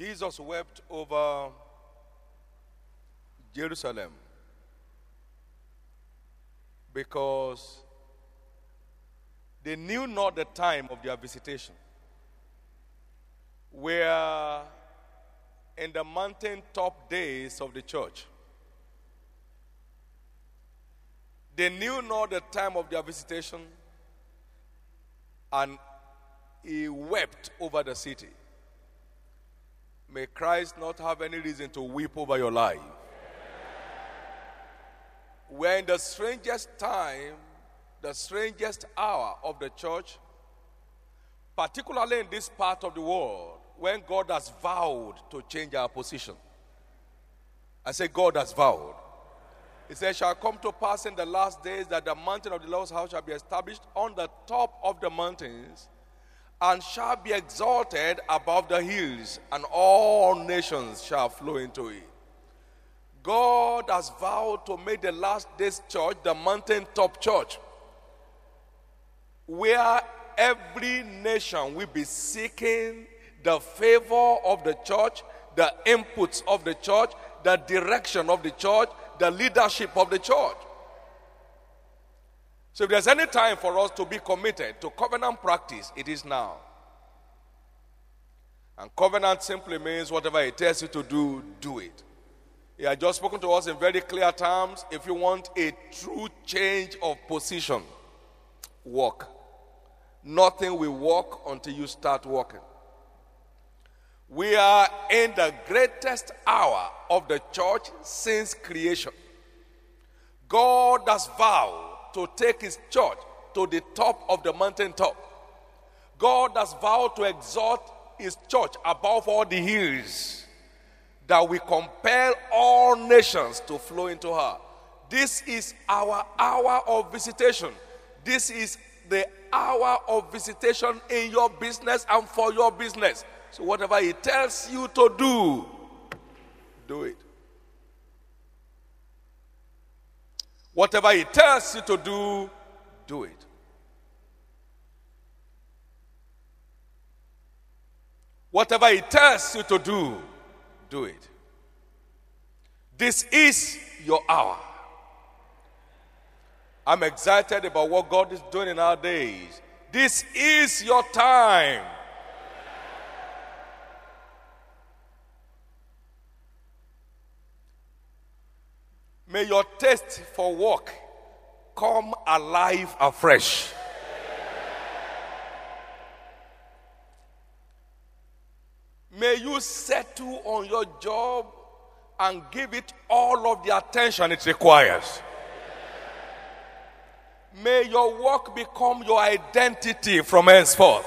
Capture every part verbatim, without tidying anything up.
Jesus wept over Jerusalem because they knew not the time of their visitation. We are in the mountaintop days of the church. They knew not the time of their visitation, and he wept over the city. May Christ not have any reason to weep over your life. We're in the strangest time, the strangest hour of the church, particularly in this part of the world, when God has vowed to change our position. I say God has vowed. He says, shall come to pass in the last days that the mountain of the Lord's house shall be established on the top of the mountains, and shall be exalted above the hills, and all nations shall flow into it. God has vowed to make the last days church the mountaintop church, where every nation will be seeking the favor of the church, the inputs of the church, the direction of the church, the leadership of the church. So if there's any time for us to be committed to covenant practice, it is now. And covenant simply means whatever it tells you to do, do it. He had just spoken to us in very clear terms. If you want a true change of position, walk. Nothing will work until you start walking. We are in the greatest hour of the church since creation. God has vowed to take his church to the top of the mountaintop. God has vowed to exalt his church above all the hills, that we compel all nations to flow into her. This is our hour of visitation. This is the hour of visitation in your business and for your business. So whatever he tells you to do, do it. Whatever he tells you to do, do it. Whatever he tells you to do, do it. This is your hour. I'm excited about what God is doing in our days. This is your time. May your taste for work come alive afresh. May you settle on your job and give it all of the attention it requires. May your work become your identity from henceforth.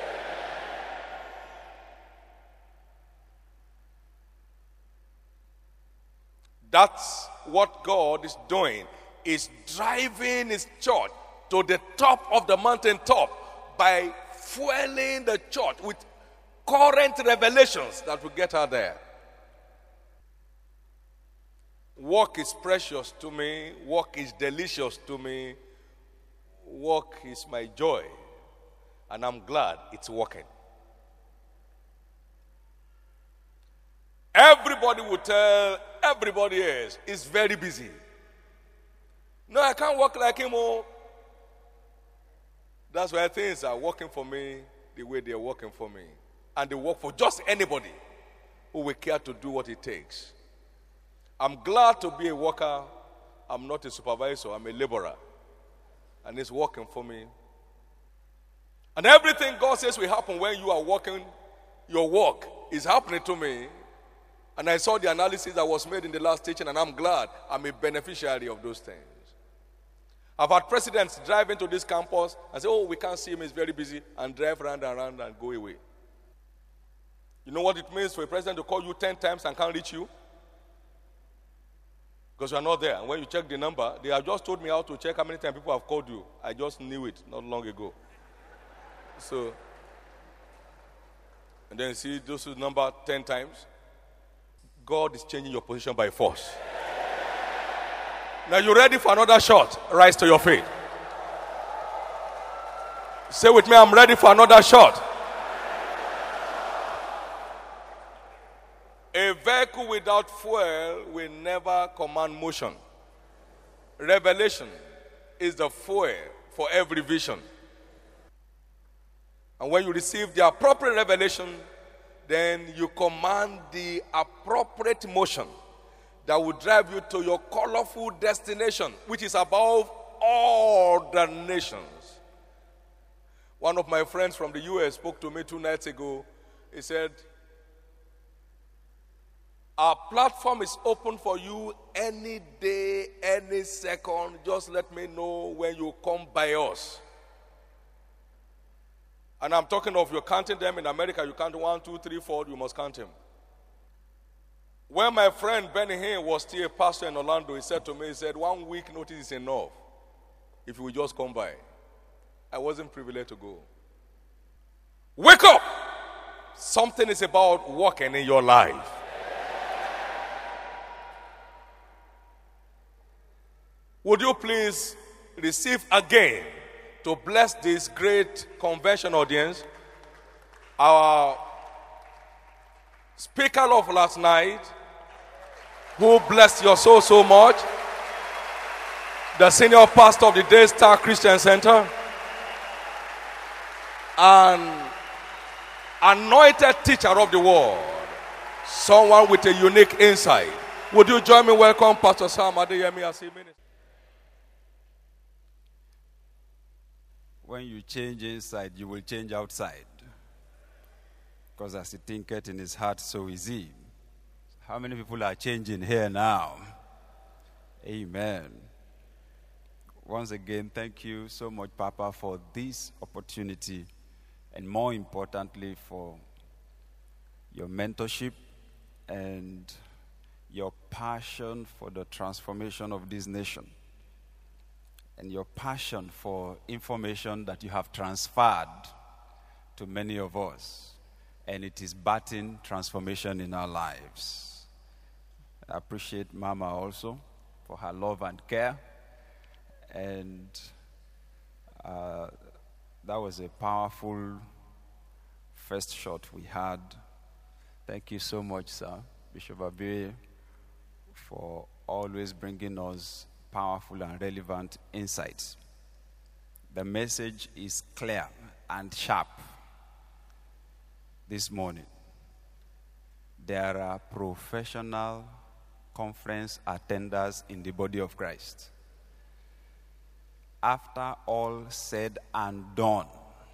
That's what God is doing, is driving his church to the top of the mountaintop by fueling the church with current revelations that will get her there. Work is precious to me. Work is delicious to me. Work is my joy. And I'm glad it's working. Everybody will tell everybody else is very busy. No, I can't work like him. Oh. That's why things are working for me the way they're working for me. And they work for just anybody who will care to do what it takes. I'm glad to be a worker. I'm not a supervisor. I'm a laborer. And it's working for me. And everything God says will happen when you are working your work is happening to me. And I saw the analysis that was made in the last teaching, and I'm glad I'm a beneficiary of those things. I've had presidents drive into this campus and say, oh, we can't see him, he's very busy, and drive around and around and go away. You know what it means for a president to call you ten times and can't reach you? Because you are not there. And when you check the number, they have just told me how to check how many times people have called you. I just knew it not long ago. So, and then you see those number ten times. God is changing your position by force. Now you ready for another shot? Rise to your feet. Say with me, I'm ready for another shot. vehicle without fuel will never command motion. Revelation is the fuel for every vision. And when you receive the appropriate revelation, then you command the appropriate motion that will drive you to your colorful destination, which is above all the nations. One of my friends from the U S spoke to me two nights ago. He said, our platform is open for you any day, any second. Just let me know when you come by us. And I'm talking of you're counting them. In America, you count one, two, three, four, you must count him. When my friend Benny Hinn was still a pastor in Orlando, he said to me, he said, one week notice is enough if you will just come by. I wasn't privileged to go. Wake up! Something is about walking in your life. Would you please receive again, to bless this great convention audience, our speaker of last night, who blessed your soul so much, the senior pastor of the Daystar Christian Center, and anointed teacher of the world, someone with a unique insight. Would you join me? Welcome Pastor Sam Adeyemi as he ministers. When you change inside, you will change outside. Because as he thinketh in his heart, so is he. How many people are changing here now? Amen. Once again, thank you so much, Papa, for this opportunity, and more importantly, for your mentorship and your passion for the transformation of this nation, and your passion for information that you have transferred to many of us, and it is birthing transformation in our lives. I appreciate Mama also for her love and care, and uh, that was a powerful first shot we had. Thank you so much, sir, Bishop Abe, for always bringing us powerful and relevant insights. The message is clear and sharp this morning. There are professional conference attenders in the body of Christ. After all said and done,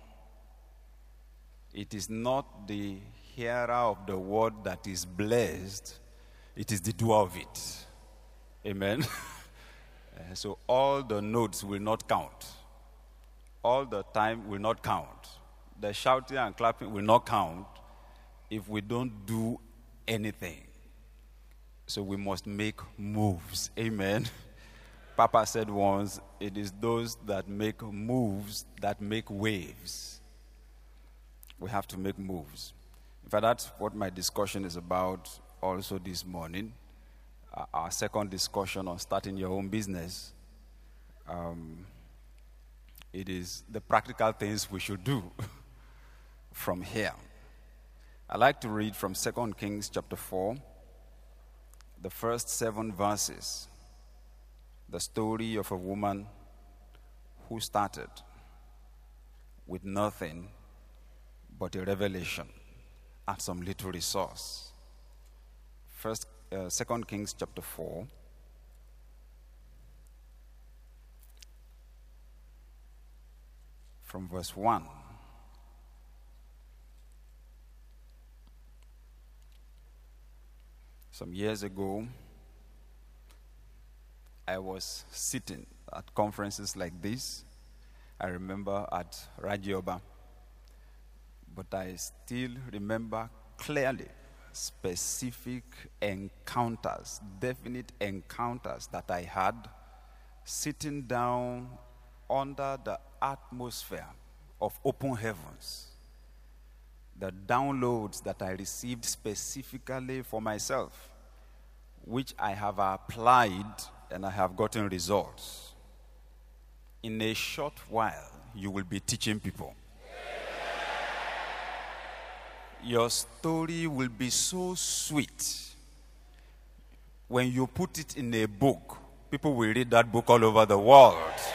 it is not the hearer of the word that is blessed, it is the doer of it. Amen. Uh, so all the notes will not count. All the time will not count. The shouting and clapping will not count if we don't do anything. So we must make moves. Amen. Papa said once, it is those that make moves that make waves. We have to make moves. In fact, that's what my discussion is about also this morning. Uh, our second discussion on starting your own business. Um, it is the practical things we should do from here. I'd like to read from Second Kings chapter four, the first seven verses. The story of a woman who started with nothing but a revelation and some little resource. First Uh, Second Kings chapter four, from verse one. Some years ago, I was sitting at conferences like this. I remember at Rajioba, but I still remember clearly specific encounters, definite encounters that I had sitting down under the atmosphere of open heavens. The downloads that I received specifically for myself, which I have applied and I have gotten results. In a short while, you will be teaching people. Your story will be so sweet when you put it in a book, people will read that book all over the world.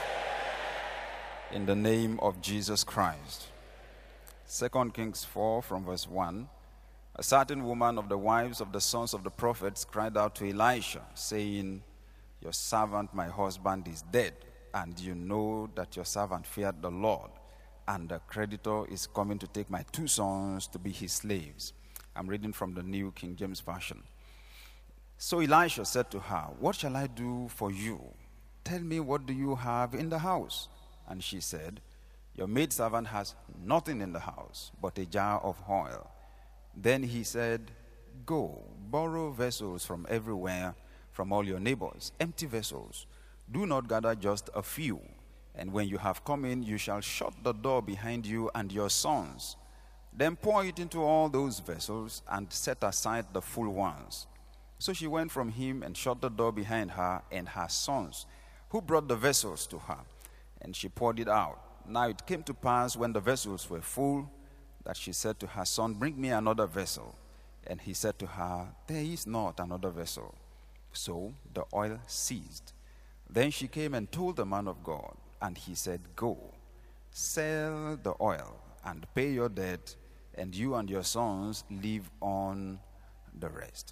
In the name of Jesus Christ. Second Kings four from verse one. A certain woman of the wives of the sons of the prophets cried out to Elisha, saying, your servant, my husband, is dead, and you know that your servant feared the Lord, and the creditor is coming to take my two sons to be his slaves. I'm reading from the New King James Version. So Elisha said to her, what shall I do for you? Tell me, what do you have in the house? And she said, your maidservant has nothing in the house but a jar of oil. Then he said, go, borrow vessels from everywhere, from all your neighbors, empty vessels. Do not gather just a few. And when you have come in, you shall shut the door behind you and your sons. Then pour it into all those vessels and set aside the full ones. So she went from him and shut the door behind her and her sons, who brought the vessels to her. And she poured it out. Now it came to pass when the vessels were full that she said to her son, bring me another vessel. And he said to her, there is not another vessel. So the oil ceased. Then she came and told the man of God, and he said, go, sell the oil and pay your debt, and you and your sons live on the rest.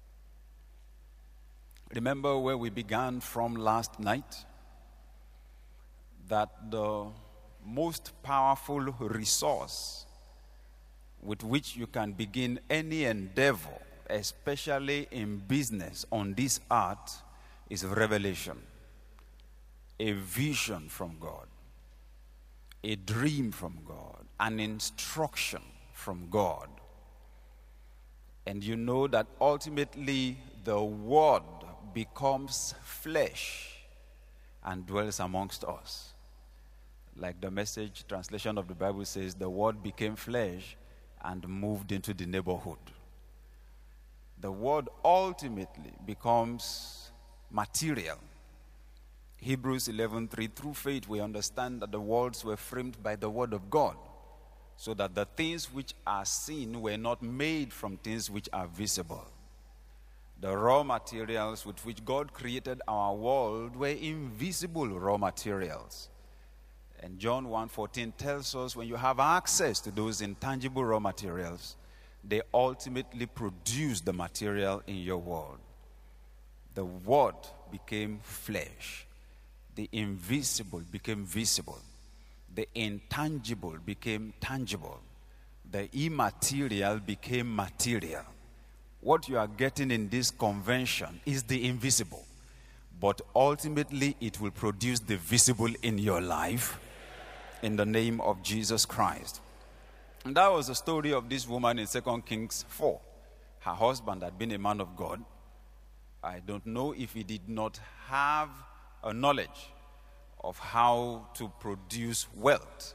Remember where we began from last night? That the most powerful resource with which you can begin any endeavor, especially in business on this earth, is revelation. A vision from God, a dream from God, an instruction from God. And you know that ultimately the Word becomes flesh and dwells amongst us. Like the Message translation of the Bible says, the Word became flesh and moved into the neighborhood. The Word ultimately becomes material. Hebrews eleven three, through faith we understand that the worlds were framed by the Word of God, so that the things which are seen were not made from things which are visible. The raw materials with which God created our world were invisible raw materials. And John one fourteen tells us when you have access to those intangible raw materials, they ultimately produce the material in your world. The Word became flesh. The invisible became visible. The intangible became tangible. The immaterial became material. What you are getting in this convention is the invisible. But ultimately, it will produce the visible in your life in the name of Jesus Christ. And that was the story of this woman in Second Kings four. Her husband had been a man of God. I don't know if he did not have a knowledge of how to produce wealth,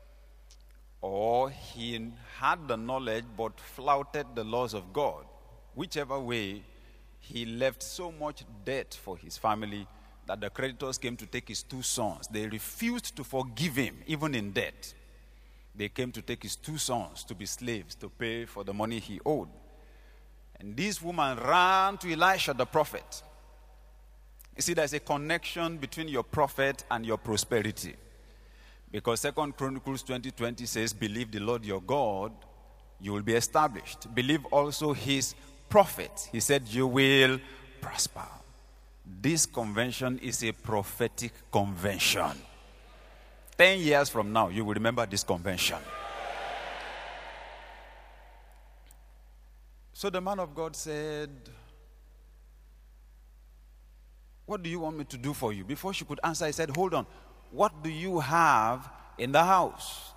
or he had the knowledge but flouted the laws of God. Whichever way, he left so much debt for his family that the creditors came to take his two sons. They refused to forgive him, even in debt. They came to take his two sons to be slaves to pay for the money he owed. And this woman ran to Elisha the prophet. You see, there's a connection between your prophet and your prosperity. Because Second Chronicles twenty twenty says, believe the Lord your God, you will be established. Believe also his prophet. He said, you will prosper. This convention is a prophetic convention. Ten years from now, you will remember this convention. So the man of God said, what do you want me to do for you? Before she could answer, he said, hold on. What do you have in the house?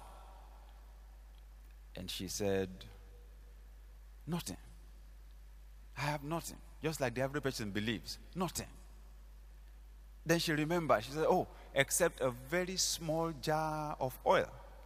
And she said, nothing. I have nothing. Just like the average person believes. Nothing. Then she remembered. She said, oh, except a very small jar of oil.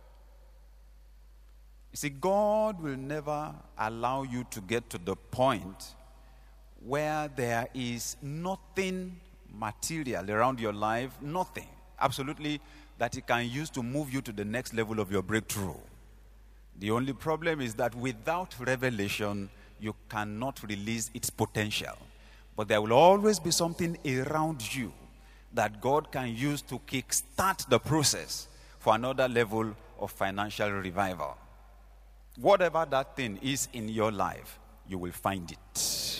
You see, God will never allow you to get to the point where there is nothing material around your life, nothing, absolutely, that He can use to move you to the next level of your breakthrough. The only problem is that without revelation, you cannot release its potential. But there will always be something around you that God can use to kickstart the process for another level of financial revival. Whatever that thing is in your life, you will find it.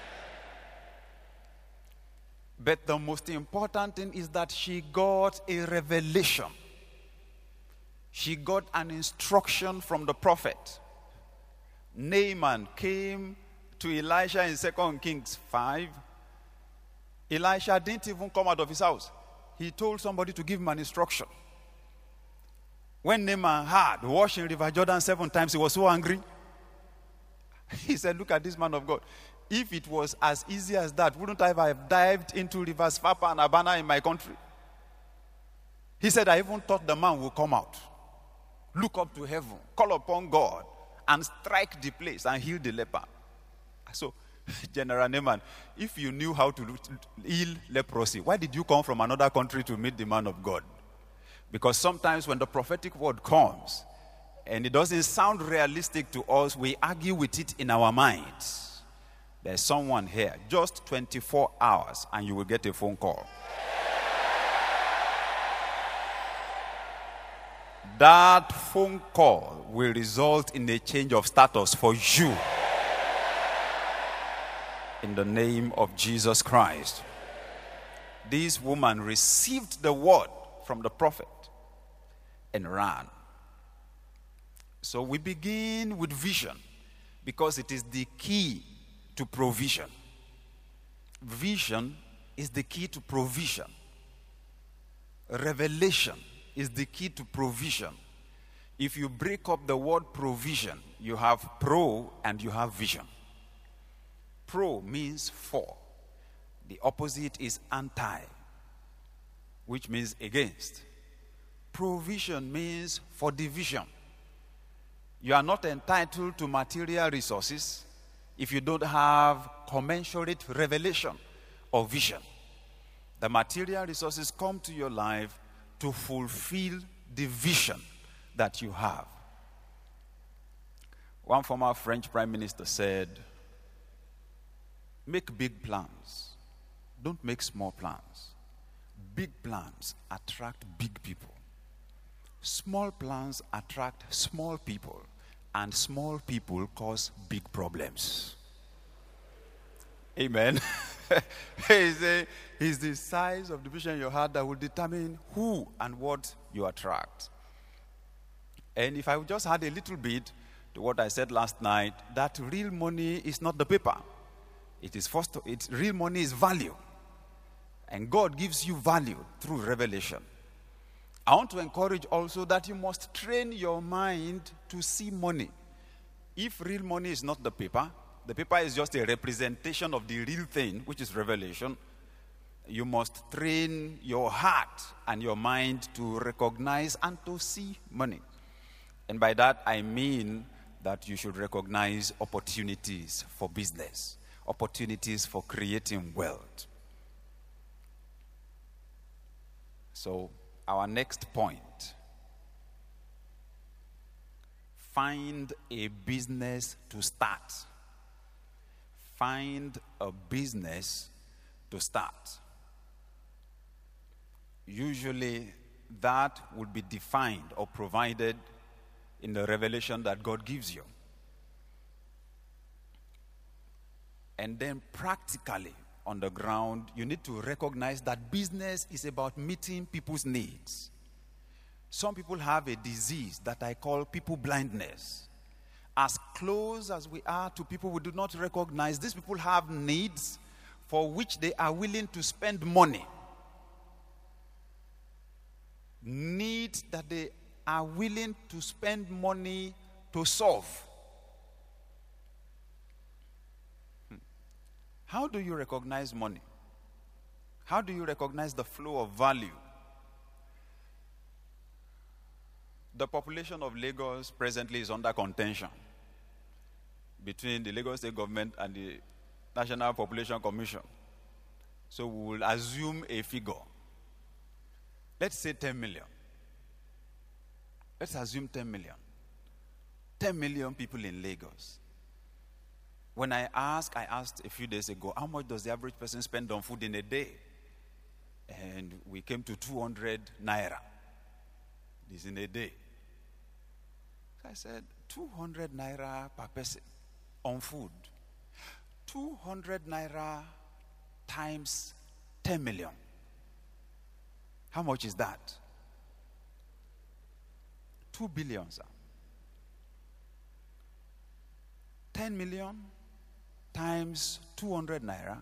But the most important thing is that she got a revelation. She got an instruction from the prophet. Naaman came to Elisha in Second Kings five. Elisha didn't even come out of his house. He told somebody to give him an instruction. When Naaman heard washing River Jordan seven times, he was so angry. He said, look at this man of God. If it was as easy as that, wouldn't I have dived into rivers Papa and Abana in my country? He said, I even thought the man would come out, look up to heaven, call upon God, and strike the place and heal the leper. So, General Naaman, if you knew how to heal leprosy, why did you come from another country to meet the man of God? Because sometimes when the prophetic word comes, and it doesn't sound realistic to us, we argue with it in our minds. There's someone here, just twenty-four hours, and you will get a phone call. That phone call will result in a change of status for you. In the name of Jesus Christ. This woman received the word from the prophet and ran. So we begin with vision because it is the key to provision. Vision is the key to provision. Revelation is the key to provision. If you break up the word provision, you have pro and you have vision. Pro means for. The opposite is anti, which means against. Provision means for division. You are not entitled to material resources if you don't have commensurate revelation or vision. The material resources come to your life to fulfill the vision that you have. One former French prime minister said, make big plans. Don't make small plans. Big plans attract big people. Small plans attract small people. And small people cause big problems. Amen. It's, a, it's the size of the vision you had that will determine who and what you attract. And if I would just add a little bit to what I said last night, that real money is not the paper. It is first, it's, real money is value. And God gives you value through revelation. I want to encourage also that you must train your mind to see money. If real money is not the paper, the paper is just a representation of the real thing, which is revelation. You must train your heart and your mind to recognize and to see money. And by that, I mean that you should recognize opportunities for business, opportunities for creating wealth. So, our next point, find a business to start. Find a business to start. Usually, that would be defined or provided in the revelation that God gives you. And then practically, on the ground, you need to recognize that business is about meeting people's needs. Some people have a disease that I call people blindness. As close as we are to people we do not recognize, these people have needs for which they are willing to spend money. Needs that they are willing to spend money to solve. How do you recognize money? How do you recognize the flow of value? The population of Lagos presently is under contention between the Lagos State government and the National Population Commission. So we will assume a figure. Let's say ten million. Let's assume ten million. ten million people in Lagos. When I asked, I asked a few days ago, how much does the average person spend on food in a day? And we came to two hundred naira. This in a day. So I said, two hundred naira per person on food. two hundred naira times ten million. How much is that? two billion, sir. ten million times two hundred naira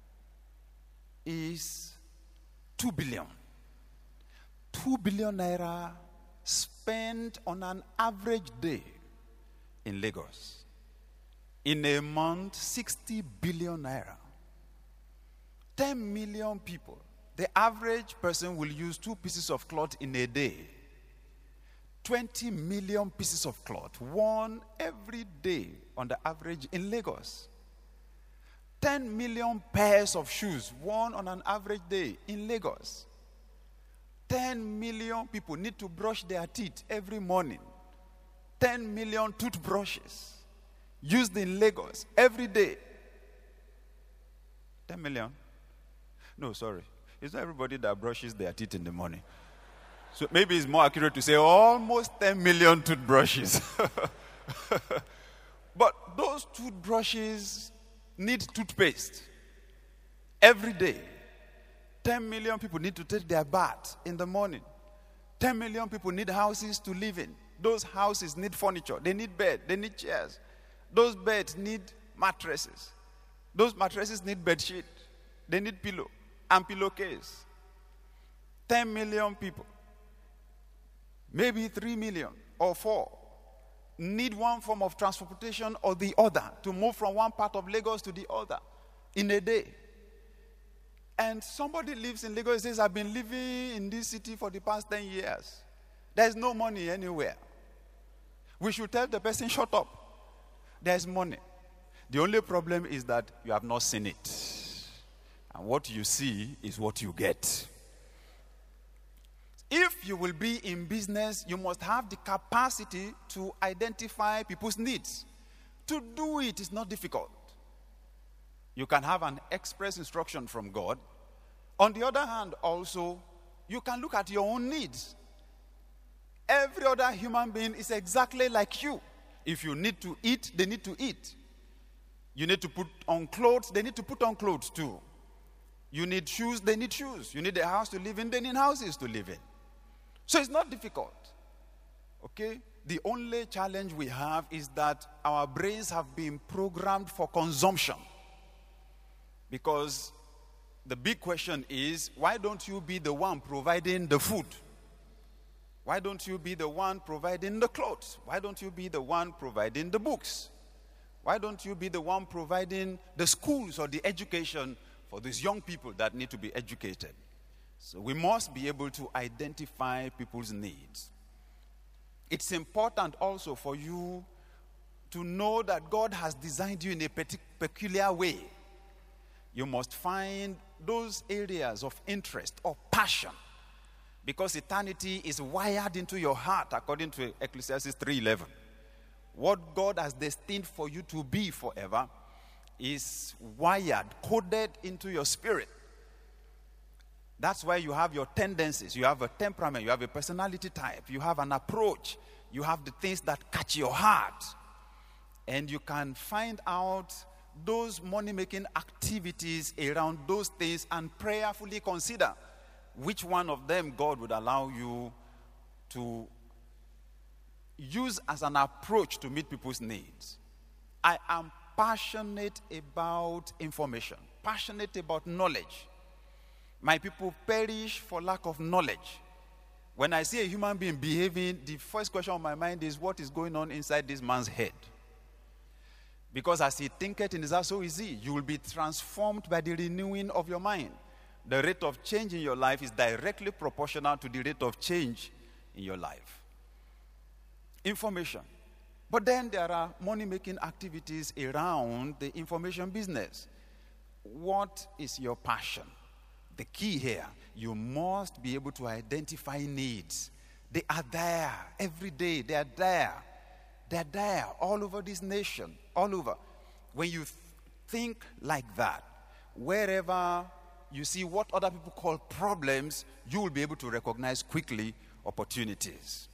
is two billion. two billion naira spent on an average day in Lagos. In a month, sixty billion naira. ten million people. The average person will use two pieces of cloth in a day. twenty million pieces of cloth, one every day on the average in Lagos. ten million pairs of shoes, one on an average day in Lagos. ten million people need to brush their teeth every morning. ten million toothbrushes used in Lagos every day. ten million? No, sorry. It's not everybody that brushes their teeth in the morning. So maybe it's more accurate to say almost ten million toothbrushes. But those toothbrushes need toothpaste every day. ten million people need to take their bath in the morning. ten million people need houses to live in. Those houses need furniture. They need bed. They need chairs. Those beds need mattresses. Those mattresses need bed sheet. They need pillow and pillowcase. ten million people, maybe three million or four, need one form of transportation or the other to move from one part of Lagos to the other in a day. And somebody lives in Lagos and says, I've been living in this city for the past ten years. There's no money anywhere. We should tell the person, shut up. There's money. The only problem is that you have not seen it. And what you see is what you get. If you will be in business, you must have the capacity to identify people's needs. To do it is not difficult. You can have an express instruction from God. On the other hand, also, you can look at your own needs. Every other human being is exactly like you. If you need to eat, they need to eat. You need to put on clothes, they need to put on clothes too. You need shoes, they need shoes. You need a house to live in, they need houses to live in. So it's not difficult. Okay? The only challenge we have is that our brains have been programmed for consumption. Because the big question is, why don't you be the one providing the food? Why don't you be the one providing the clothes? Why don't you be the one providing the books? Why don't you be the one providing the schools or the education for these young people that need to be educated? So we must be able to identify people's needs. It's important also for you to know that God has designed you in a peculiar way. You must find those areas of interest or passion, because eternity is wired into your heart according to Ecclesiastes three eleven. What God has destined for you to be forever is wired, coded into your spirit. That's why you have your tendencies, you have a temperament, you have a personality type, you have an approach, you have the things that catch your heart. And you can find out those money-making activities around those things and prayerfully consider which one of them God would allow you to use as an approach to meet people's needs. I am passionate about information, passionate about knowledge. My people perish for lack of knowledge. When I see a human being behaving, the first question on my mind is, what is going on inside this man's head? Because as he thinketh in his heart, so is he. You will be transformed by the renewing of your mind. The rate of change in your life is directly proportional to the rate of change in your life. Information. But then there are money-making activities around the information business. What is your passion? The key here, you must be able to identify needs. They are there every day. They are there. They are there all over this nation, all over. When you th- think like that, wherever you see what other people call problems, you will be able to recognize quickly opportunities.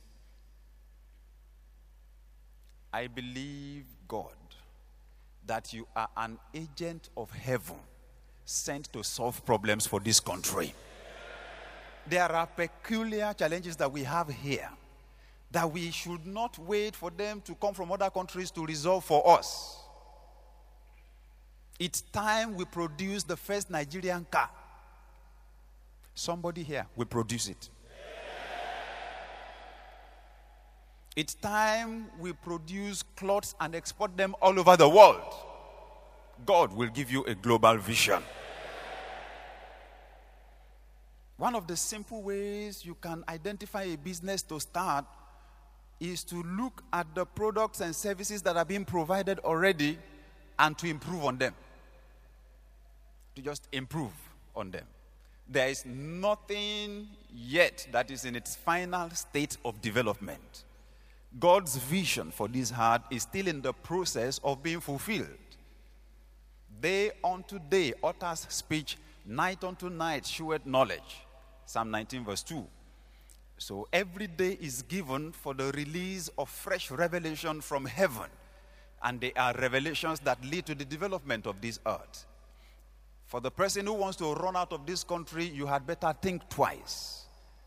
I believe, God, that you are an agent of heaven sent to solve problems for this country. There are peculiar challenges that we have here that we should not wait for them to come from other countries to resolve for us. It's time we produce the first Nigerian car. Somebody here will produce it. It's time we produce clothes and export them all over the world. God will give you a global vision. One of the simple ways you can identify a business to start is to look at the products and services that are being provided already and to improve on them. To just improve on them. There is nothing yet that is in its final state of development. God's vision for this heart is still in the process of being fulfilled. Day unto day utters speech, night unto night sheweth knowledge. Psalm nineteen verse two. So every day is given for the release of fresh revelation from heaven. And they are revelations that lead to the development of this earth. For the person who wants to run out of this country, you had better think twice.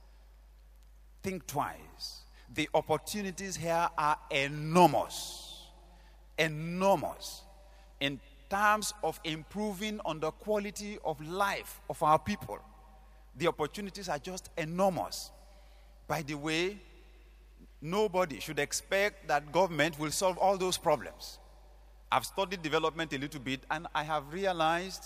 Think twice. The opportunities here are enormous. Enormous. In terms of improving on the quality of life of our people. The opportunities are just enormous. By the way, nobody should expect that government will solve all those problems. I've studied development a little bit, and I have realized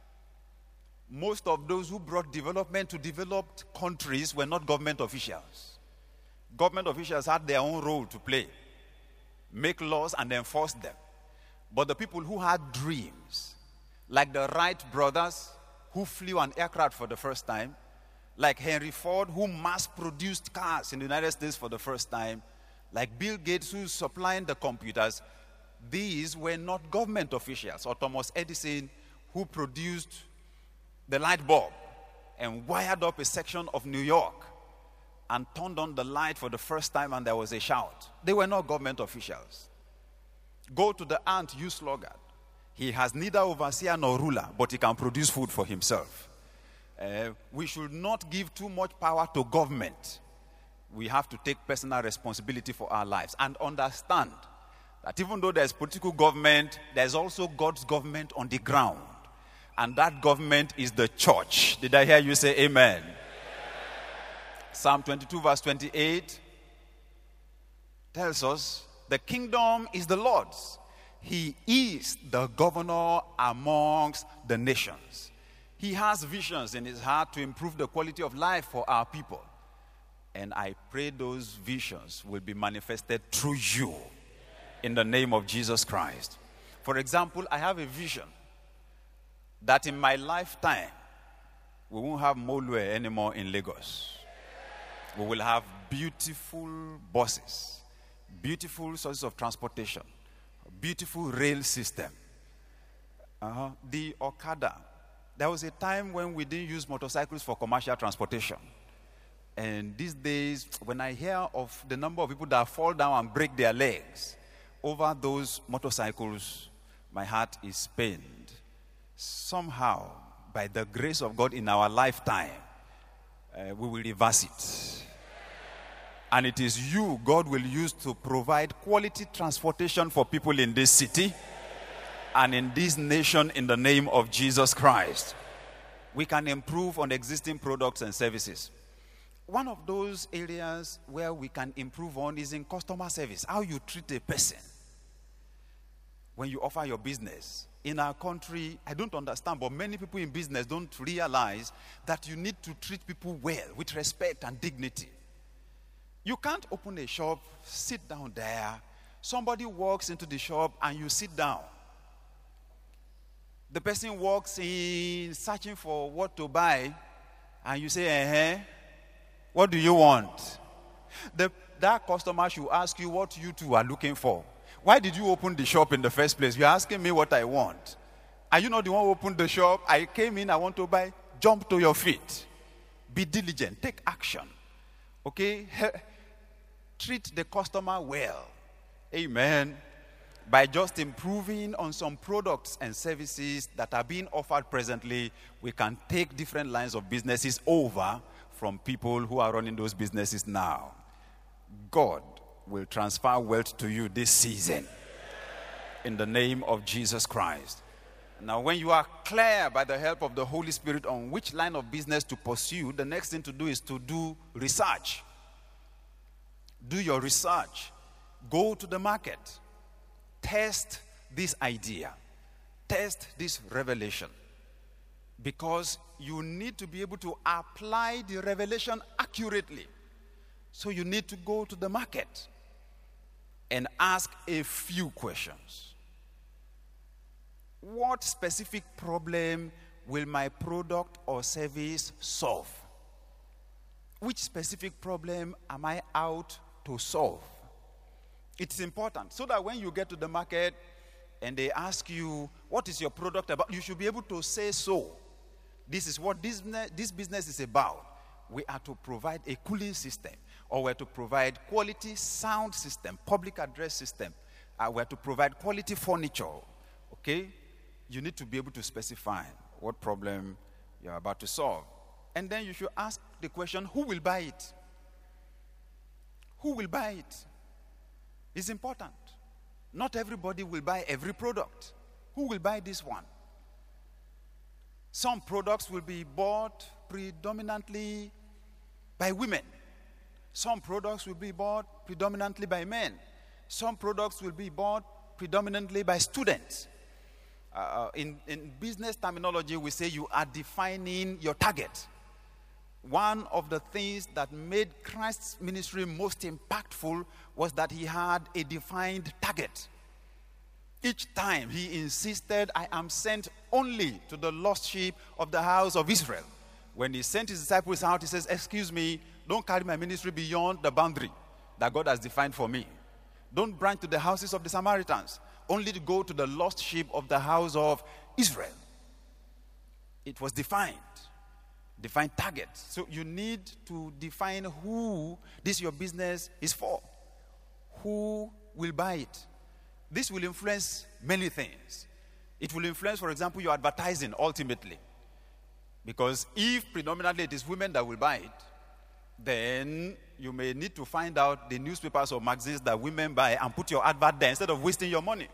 most of those who brought development to developed countries were not government officials. Government officials had their own role to play, make laws and enforce them. But the people who had dreams, like the Wright brothers who flew an aircraft for the first time, like Henry Ford who mass-produced cars in the United States for the first time, like Bill Gates who's supplying the computers, these were not government officials, or Thomas Edison who produced the light bulb and wired up a section of New York and turned on the light for the first time and there was a shout. They were not government officials. Go to the ant, you sluggard. He has neither overseer nor ruler, but he can produce food for himself. Uh, we should not give too much power to government. We have to take personal responsibility for our lives and understand that even though there's political government, there's also God's government on the ground. And that government is the church. Did I hear you say amen? Amen. Psalm twenty-two verse twenty-eight tells us, the kingdom is the Lord's. He is the governor amongst the nations. He has visions in his heart to improve the quality of life for our people. And I pray those visions will be manifested through you in the name of Jesus Christ. For example, I have a vision that in my lifetime, we won't have Molue anymore in Lagos. We will have beautiful buses, beautiful sources of transportation, beautiful rail system. Uh-huh. The Okada. There was a time when we didn't use motorcycles for commercial transportation. And these days, when I hear of the number of people that fall down and break their legs over those motorcycles, my heart is pained. Somehow, by the grace of God in our lifetime, uh, we will reverse it. And it is you God will use to provide quality transportation for people in this city and in this nation in the name of Jesus Christ. We can improve on existing products and services. One of those areas where we can improve on is in customer service, how you treat a person when you offer your business. In our country, I don't understand, but many people in business don't realize that you need to treat people well, with respect and dignity. You can't open a shop, sit down there, somebody walks into the shop and you sit down. The person walks in searching for what to buy and you say, eh, what do you want? The, that customer should ask you what you two are looking for. Why did you open the shop in the first place? You're asking me what I want. Are you not the one who opened the shop? I came in, I want to buy. Jump to your feet. Be diligent. Take action. Okay? He- treat the customer well. Amen. By just improving on some products and services that are being offered presently, we can take different lines of businesses over from people who are running those businesses now. God will transfer wealth to you this season in the name of Jesus Christ. Now, when you are clear by the help of the Holy Spirit on which line of business to pursue, the next thing to do is to do research. Do your research. Go to the market. Test this idea. Test this revelation. Because you need to be able to apply the revelation accurately. So you need to go to the market and ask a few questions. What specific problem will my product or service solve? Which specific problem am I out to solve? It's important so that when you get to the market and they ask you, what is your product about? You should be able to say so. This is what this, this business is about. We are to provide a cooling system, or we're to provide quality sound system, public address system. Uh, we're to provide quality furniture. Okay? You need to be able to specify what problem you're about to solve. And then you should ask the question, who will buy it? Who will buy it? It's important. Not everybody will buy every product. Who will buy this one? Some products will be bought predominantly by women. Some products will be bought predominantly by men. Some products will be bought predominantly by students. Uh, in, in business terminology, we say you are defining your target. One of the things that made Christ's ministry most impactful was that he had a defined target. Each time he insisted, I am sent only to the lost sheep of the house of Israel. When he sent his disciples out, he says, excuse me, don't carry my ministry beyond the boundary that God has defined for me. Don't branch to the houses of the Samaritans, only to go to the lost sheep of the house of Israel. It was defined. Define target. So you need to define who this your business is for. Who will buy it? This will influence many things. It will influence, for example, your advertising ultimately. Because if predominantly it is women that will buy it, then you may need to find out the newspapers or magazines that women buy and put your advert there instead of wasting your money.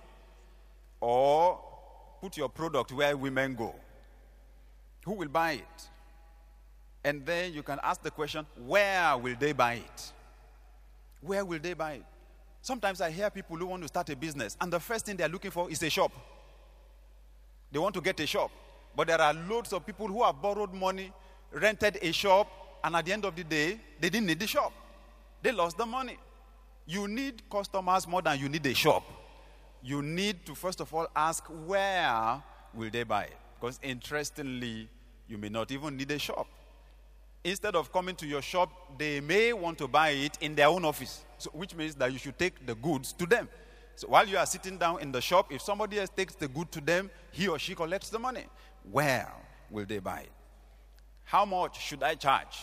Or put your product where women go. Who will buy it? And then you can ask the question, where will they buy it? Where will they buy it? Sometimes I hear people who want to start a business, and the first thing they're looking for is a shop. They want to get a shop. But there are loads of people who have borrowed money, rented a shop, and at the end of the day, they didn't need the shop. They lost the money. You need customers more than you need a shop. You need to, first of all, ask where will they buy it? Because interestingly, you may not even need a shop. Instead of coming to your shop, they may want to buy it in their own office, so, which means that you should take the goods to them. So while you are sitting down in the shop, if somebody else takes the good to them, he or she collects the money. Where will they buy it? How much should I charge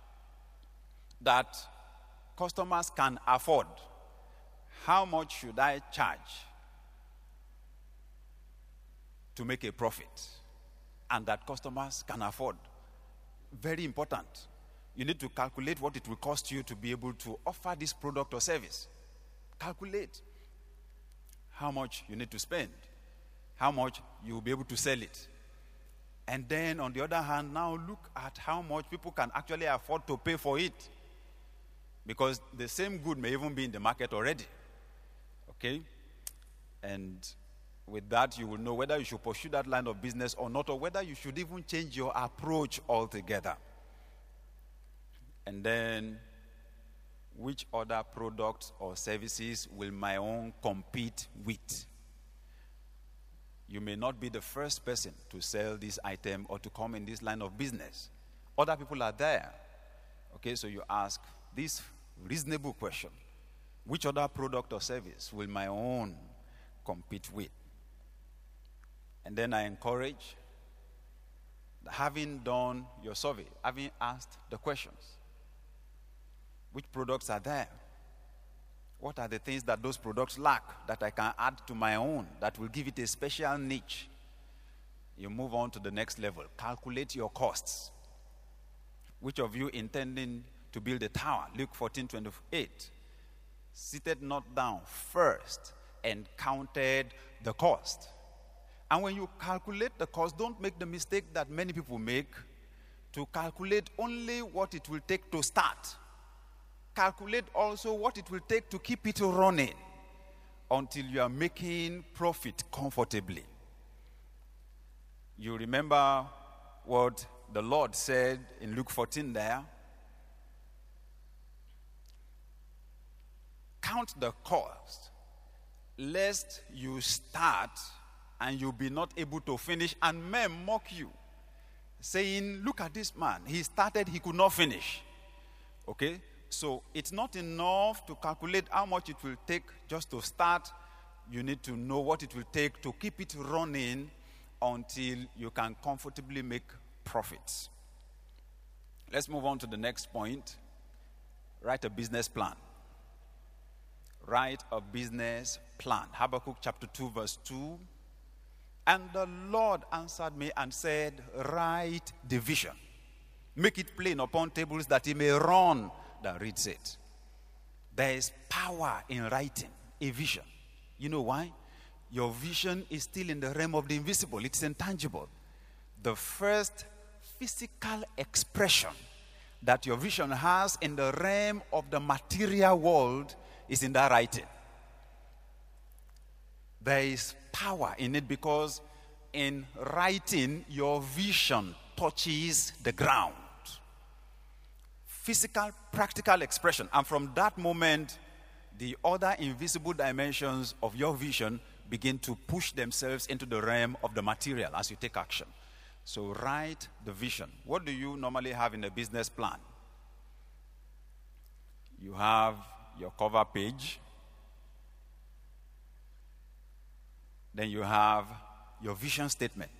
that customers can afford? How much should I charge to make a profit and that customers can afford? Very important. You need to calculate what it will cost you to be able to offer this product or service. Calculate how much you need to spend, how much you will be able to sell it. And then on the other hand, now look at how much people can actually afford to pay for it. Because the same good may even be in the market already. Okay? And with that, you will know whether you should pursue that line of business or not, or whether you should even change your approach altogether. And then, which other products or services will my own compete with? You may not be the first person to sell this item or to come in this line of business. Other people are there. Okay, so you ask this reasonable question. Which other product or service will my own compete with? And then I encourage, having done your survey, having asked the questions, which products are there? What are the things that those products lack that I can add to my own that will give it a special niche? You move on to the next level. Calculate your costs. Which of you intending to build a tower? Luke fourteen twenty-eight. Seated not down first and counted the cost. And when you calculate the cost, don't make the mistake that many people make to calculate only what it will take to start. Calculate also what it will take to keep it running until you are making profit comfortably. You remember what the Lord said in Luke fourteen there? Count the cost, lest you start and you be not able to finish, and men mock you, saying, look at this man. He started, he could not finish. Okay? So it's not enough to calculate how much it will take just to start. You need to know what it will take to keep it running until you can comfortably make profits. Let's move on to the next point. Write a business plan. Write a business plan. Habakkuk chapter two verse two. And the Lord answered me and said, write the vision. Make it plain upon tables that he may run that reads it. There is power in writing a vision. You know why? Your vision is still in the realm of the invisible. It's intangible. The first physical expression that your vision has in the realm of the material world is in that writing. There is power in it because in writing, your vision touches the ground. Physical, practical expression. And from that moment, the other invisible dimensions of your vision begin to push themselves into the realm of the material as you take action. So write the vision. What do you normally have in a business plan? You have your cover page. Then you have your vision statement.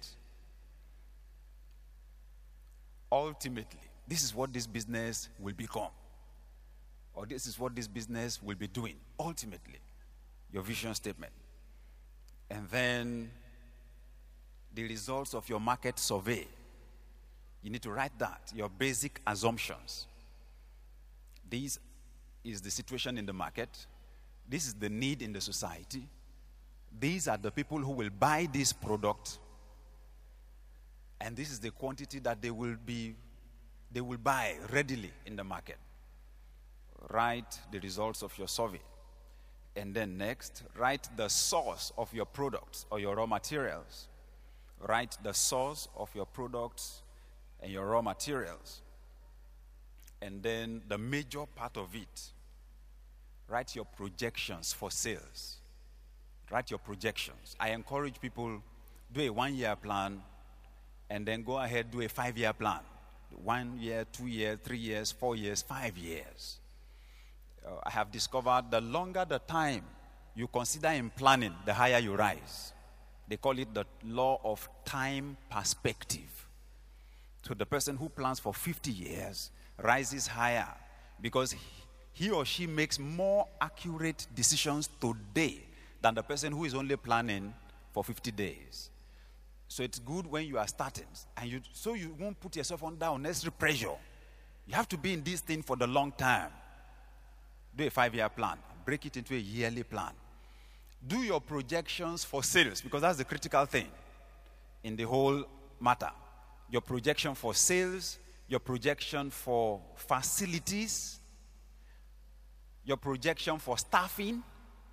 Ultimately, this is what this business will become. Or this is what this business will be doing. Ultimately, your vision statement. And then the results of your market survey. You need to write that, your basic assumptions. This is the situation in the market. This is the need in the society. These are the people who will buy this product. And this is the quantity that they will be, they will buy readily in the market. Write the results of your survey. And then next, write the source of your products or your raw materials. Write the source of your products and your raw materials. And then the major part of it, write your projections for sales. Write your projections. I encourage people, do a one-year plan, and then go ahead, do a five-year plan. One year, two years, three years, four years, five years. Uh, I have discovered the longer the time you consider in planning, the higher you rise. They call it the law of time perspective. So the person who plans for fifty years rises higher because he or she makes more accurate decisions today than the person who is only planning for fifty days. So it's good when you are starting, and you so you won't put yourself under unnecessary pressure. You have to be in this thing for the long time. Do a five-year plan. Break it into a yearly plan. Do your projections for sales, because that's the critical thing in the whole matter. Your projection for sales, your projection for facilities, your projection for staffing.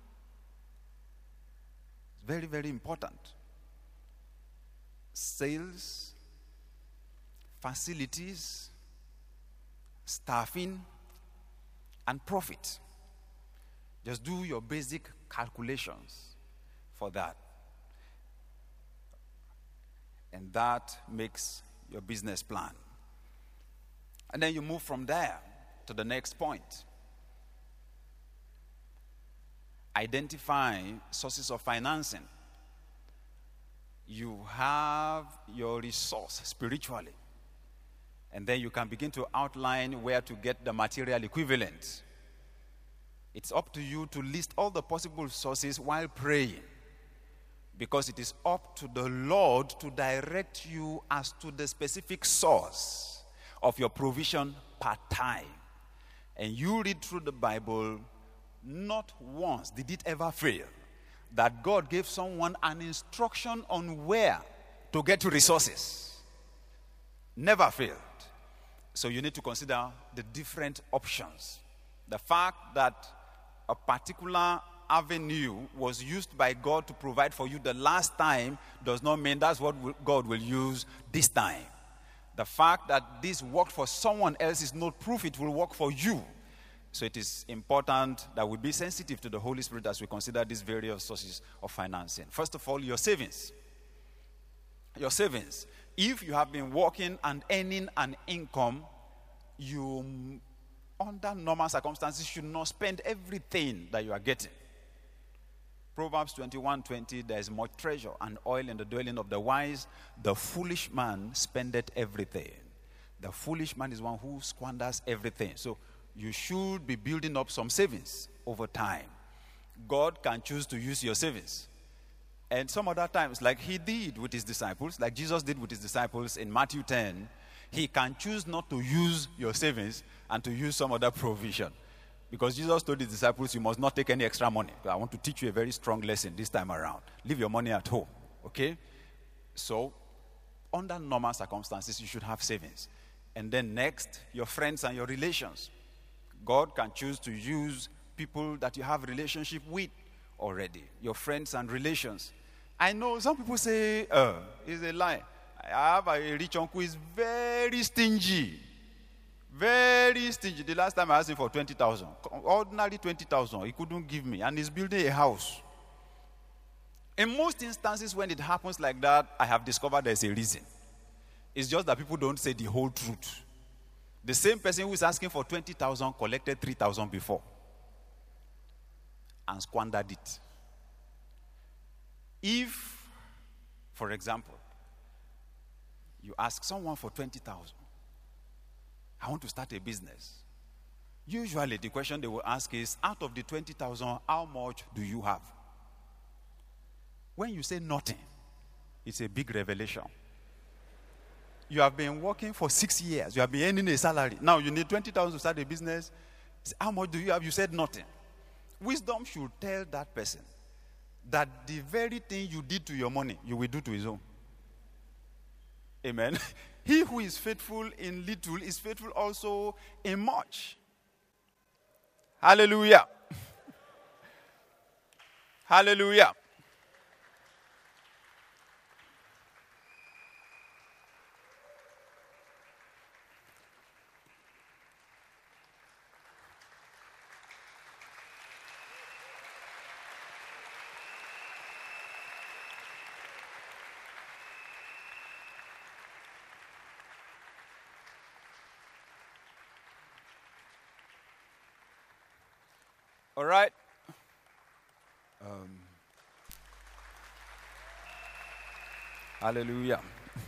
It's very, very important. Sales, facilities, staffing, and profit. Just do your basic calculations for that. And that makes your business plan. And then you move from there to the next point. identify sources of financing. You have your resource spiritually. And then you can begin to outline where to get the material equivalent. It's up to you to list all the possible sources while praying, because it is up to the Lord to direct you as to the specific source of your provision per time. And you read through the Bible, not once did it ever fail that God gave someone an instruction on where to get resources. Never failed. So you need to consider the different options. The fact that a particular avenue was used by God to provide for you the last time does not mean that's what God will use this time. The fact that this worked for someone else is not proof it will work for you. So it is important that we be sensitive to the Holy Spirit as we consider these various sources of financing. First of all, your savings. Your savings. If you have been working and earning an income, you, under normal circumstances, should not spend everything that you are getting. Proverbs twenty-one twenty, there is much treasure and oil in the dwelling of the wise. The foolish man spendeth everything. The foolish man is one who squanders everything. So you should be building up some savings over time. God can choose to use your savings. And some other times, like he did with his disciples, like Jesus did with his disciples in Matthew ten, he can choose not to use your savings and to use some other provision. Because Jesus told his disciples, you must not take any extra money. I want to teach you a very strong lesson this time around. Leave your money at home, okay? So, under normal circumstances, you should have savings. And then next, your friends and your relations. God can choose to use people that you have relationship with already. Your friends and relations. I know some people say, uh, it's a lie. I have a rich uncle who is very stingy. Very stingy. The last time I asked him for twenty thousand. Ordinary twenty thousand. He couldn't give me. And he's building a house. In most instances when it happens like that, I have discovered there's a reason. It's just that people don't say the whole truth. The same person who is asking for twenty thousand collected three thousand before. And squandered it. If, for example, you ask someone for twenty thousand, I want to start a business. Usually the question they will ask is, out of the twenty thousand, how much do you have? When you say nothing, it's a big revelation. You have been working for six years. You have been earning a salary. Now you need twenty thousand to start a business. How much do you have? You said nothing. Wisdom should tell that person that the very thing you did to your money, you will do to his own. Amen. He who is faithful in little is faithful also in much. Hallelujah. Hallelujah. All right. Um, hallelujah.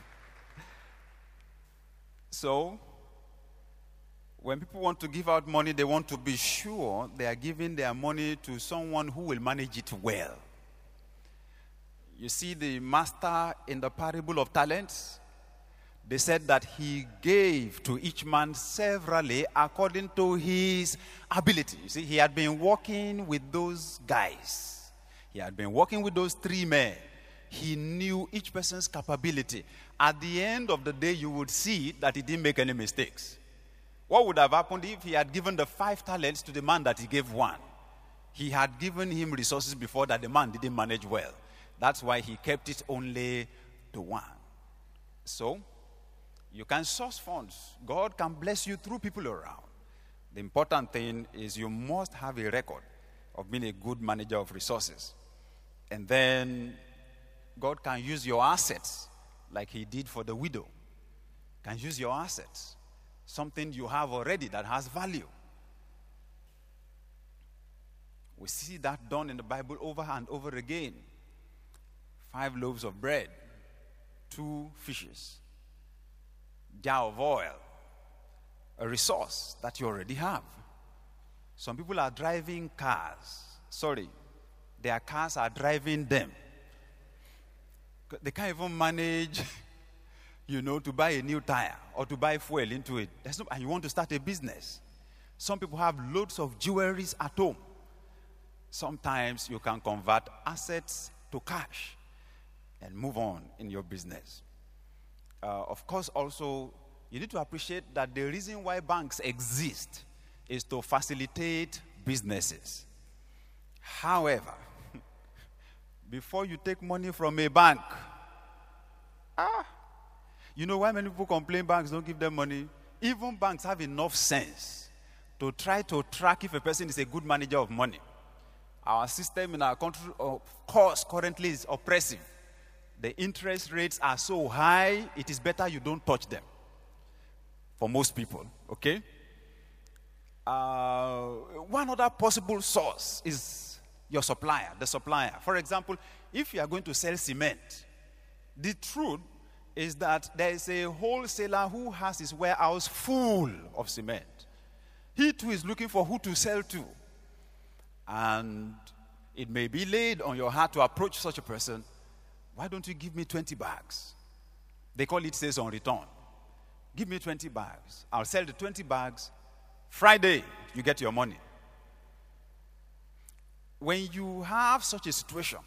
So, when people want to give out money, they want to be sure they are giving their money to someone who will manage it well. You see the master in the parable of talents? They said that he gave to each man severally according to his ability. You see, he had been working with those guys. He had been working with those three men. He knew each person's capability. At the end of the day, you would see that he didn't make any mistakes. What would have happened if he had given the five talents to the man that he gave one? He had given him resources before that the man didn't manage well. That's why he kept it only to one. So, you can source funds. God can bless you through people around. The important thing is you must have a record of being a good manager of resources. And then God can use your assets like he did for the widow. Can use your assets. Something you have already that has value. We see that done in the Bible over and over again. Five loaves of bread, two fishes, jar of oil, a resource that you already have. Some people are driving cars. Sorry, their cars are driving them. They can't even manage, you know, to buy a new tire or to buy fuel into it. There's no, and you want to start a business. Some people have loads of jewelries at home. Sometimes you can convert assets to cash and move on in your business. Uh, of course, also, you need to appreciate that the reason why banks exist is to facilitate businesses. However, before you take money from a bank, ah, you know why many people complain banks don't give them money? Even banks have enough sense to try to track if a person is a good manager of money. Our system in our country, of course, currently is oppressive. The interest rates are so high, it is better you don't touch them. For most people, okay? Uh, one other possible source is your supplier, the supplier. For example, if you are going to sell cement, the truth is that there is a wholesaler who has his warehouse full of cement. He too is looking for who to sell to. And it may be laid on your heart to approach such a person. Why don't you give me twenty bags? They call it sales on return. Give me twenty bags. I'll sell the twenty bags. Friday, you get your money. When you have such a situation,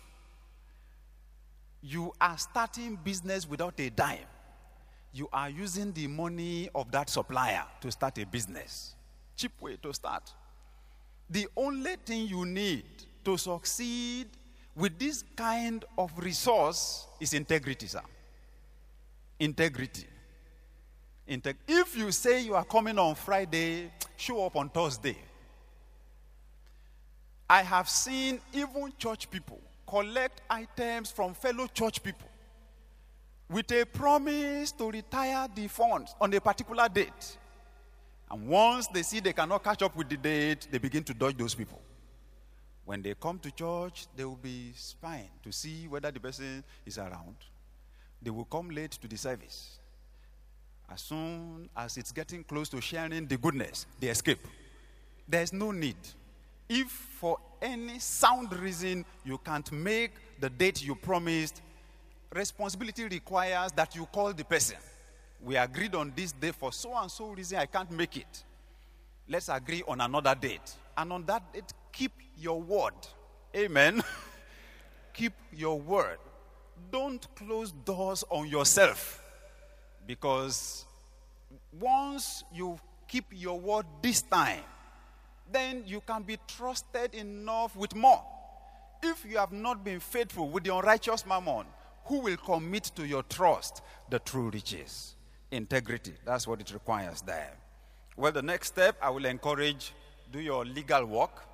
you are starting business without a dime. You are using the money of that supplier to start a business. Cheap way to start. The only thing you need to succeed with this kind of resource is integrity, sir. Integrity. Integ- if you say you are coming on Friday, show up on Thursday. I have seen even church people collect items from fellow church people with a promise to retire the funds on a particular date. And once they see they cannot catch up with the date, they begin to dodge those people. When they come to church, they will be spying to see whether the person is around. They will come late to the service. As soon as it's getting close to sharing the goodness, they escape. There's no need. If for any sound reason you can't make the date you promised, responsibility requires that you call the person. We agreed on this day for so and so reason I can't make it. Let's agree on another date. And on that date, keep your word. Amen. Keep your word. Don't close doors on yourself. Because once you keep your word this time, then you can be trusted enough with more. If you have not been faithful with the unrighteous mammon, who will commit to your trust the true riches? Integrity. That's what it requires there. Well, the next step, I will encourage, do your legal work.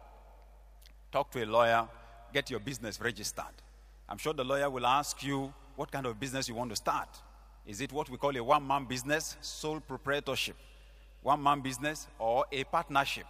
Talk to a lawyer. Get your business registered. I'm sure the lawyer will ask you what kind of business you want to start. Is it what we call a one-man business, sole proprietorship, one-man business, or a partnership?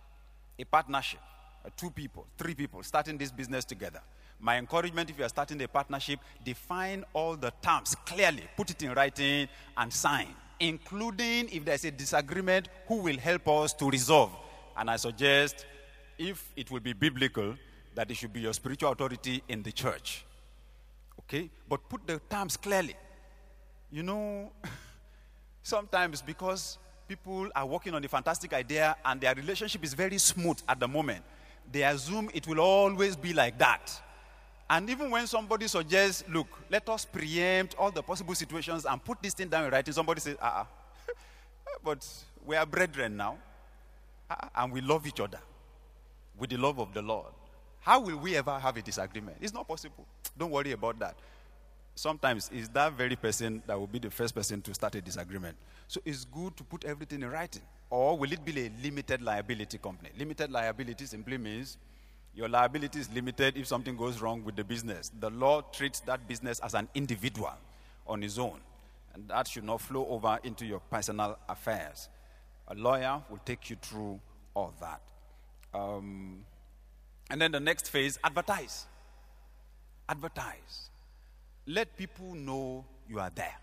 A partnership, uh, two people, three people starting this business together. My encouragement, if you are starting a partnership, define all the terms clearly, put it in writing and sign, including if there's a disagreement, who will help us to resolve. And I suggest, if it will be biblical, that it should be your spiritual authority in the church. Okay? But put the terms clearly. You know, sometimes because people are working on a fantastic idea and their relationship is very smooth at the moment, they assume it will always be like that. And even when somebody suggests, look, let us preempt all the possible situations and put this thing down in writing, somebody says, ah, uh-uh. But we are brethren now, uh-uh. and we love each other with the love of the Lord. How will we ever have a disagreement? It's not possible. Don't worry about that. Sometimes it's that very person that will be the first person to start a disagreement. So it's good to put everything in writing. Or will it be a limited liability company? Limited liability simply means your liability is limited if something goes wrong with the business. The law treats that business as an individual on its own. And that should not flow over into your personal affairs. A lawyer will take you through all that. Um, And then the next phase, advertise. Advertise. Let people know you are there.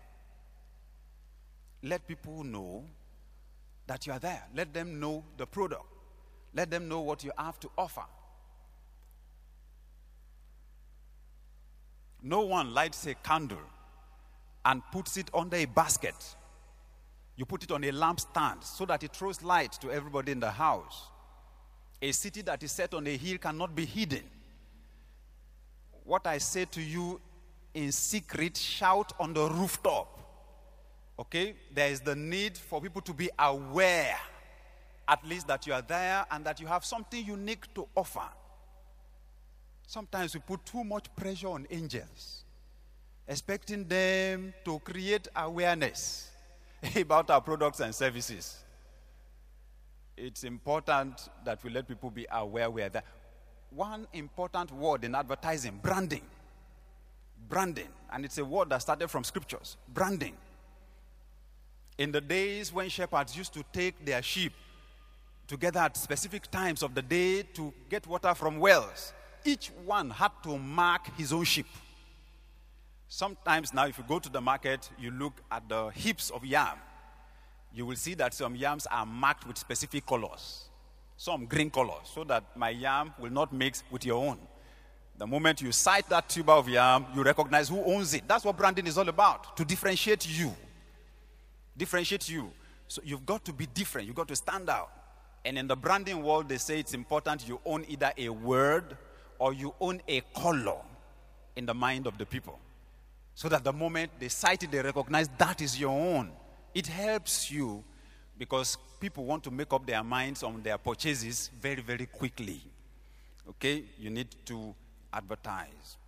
Let people know that you are there. Let them know the product. Let them know what you have to offer. No one lights a candle and puts it under a basket. You put it on a lampstand so that it throws light to everybody in the house. A city that is set on a hill cannot be hidden. What I say to you in secret, shout on the rooftop. Okay? There is the need for people to be aware, at least that you are there and that you have something unique to offer. Sometimes we put too much pressure on angels, expecting them to create awareness about our products and services. It's important that we let people be aware we are there. One important word in advertising, branding. Branding. And it's a word that started from scriptures. Branding. In the days when shepherds used to take their sheep together at specific times of the day to get water from wells, each one had to mark his own sheep. Sometimes now if you go to the market, you look at the heaps of yam. You will see that some yams are marked with specific colors. Some green colors, so that my yam will not mix with your own. The moment you sight that tuber of yam, you recognize who owns it. That's what branding is all about, to differentiate you. Differentiate you. So you've got to be different. You've got to stand out. And in the branding world, they say it's important you own either a word or you own a color in the mind of the people. So that the moment they sight it, they recognize that is your own. It helps you because people want to make up their minds on their purchases very, very quickly. Okay? You need to advertise.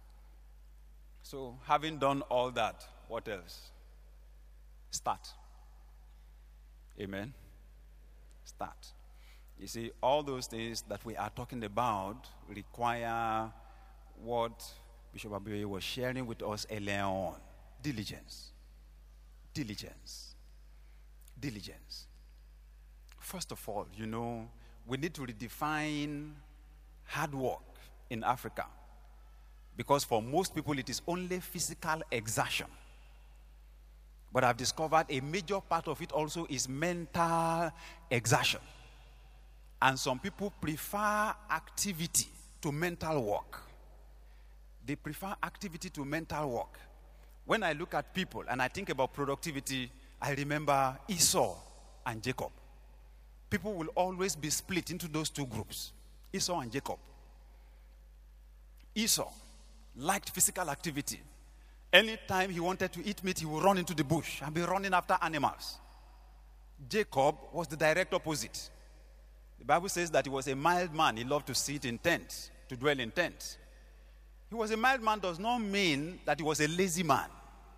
So, having done all that, what else? Start. Amen? Start. You see, all those things that we are talking about require what Bishop Abiyoye was sharing with us earlier on. Diligence. Diligence. Diligence. First of all, you know, we need to redefine hard work in Africa. Because for most people, it is only physical exertion. But I've discovered a major part of it also is mental exertion. And some people prefer activity to mental work. They prefer activity to mental work. When I look at people and I think about productivity, I remember Esau and Jacob. People will always be split into those two groups, Esau and Jacob. Esau liked physical activity. Anytime he wanted to eat meat, he would run into the bush and be running after animals. Jacob was the direct opposite. The Bible says that he was a mild man. He loved to sit in tents, to dwell in tents. He was a mild man does not mean that he was a lazy man.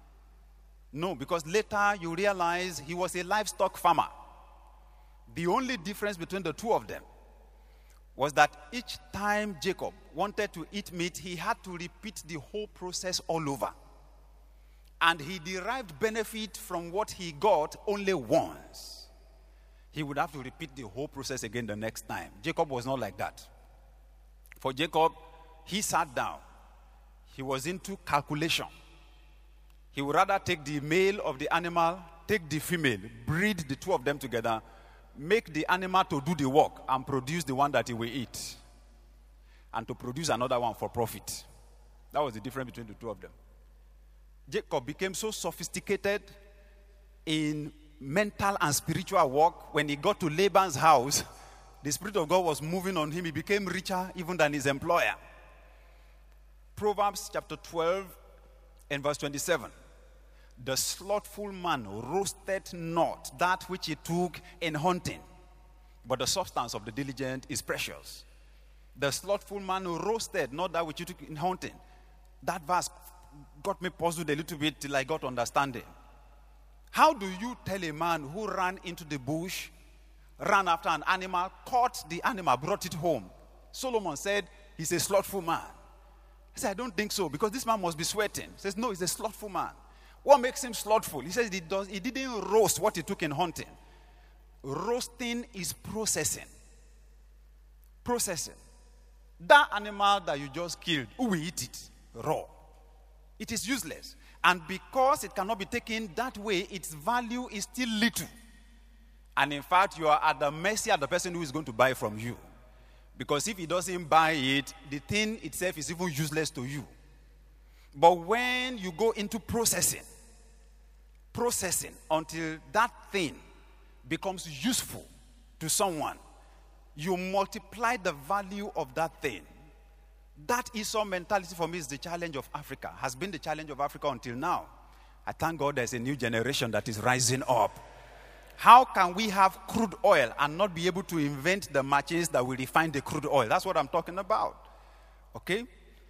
No, because later you realize he was a livestock farmer. The only difference between the two of them was that each time Jacob wanted to eat meat, he had to repeat the whole process all over. And he derived benefit from what he got only once. He would have to repeat the whole process again the next time. Jacob was not like that. For Jacob, he sat down. He was into calculation. He would rather take the male of the animal, take the female, breed the two of them together, make the animal to do the work and produce the one that he will eat. And to produce another one for profit. That was the difference between the two of them. Jacob became so sophisticated in mental and spiritual work. When he got to Laban's house, the Spirit of God was moving on him. He became richer even than his employer. Proverbs chapter twelve and verse twenty-seven. The slothful man roasted not that which he took in hunting, but the substance of the diligent is precious. The slothful man roasted not that which he took in hunting. That verse got me puzzled a little bit till I got understanding. How do you tell a man who ran into the bush, ran after an animal, caught the animal, brought it home? Solomon said he's a slothful man. He said, I don't think so, because this man must be sweating. He says, no, he's a slothful man. What makes him slothful? He says he, does, he didn't roast what he took in hunting. Roasting is processing. Processing. That animal that you just killed, who will eat it? Raw. It is useless. And because it cannot be taken that way, its value is still little. And in fact, you are at the mercy of the person who is going to buy from you. Because if he doesn't buy it, the thing itself is even useless to you. But when you go into processing, processing until that thing becomes useful to someone, you multiply the value of that thing. That Esau mentality for me is the challenge of Africa, has been the challenge of Africa until now. I thank God there's a new generation that is rising up. How can we have crude oil and not be able to invent the machines that will refine the crude oil? That's what I'm talking about. Okay?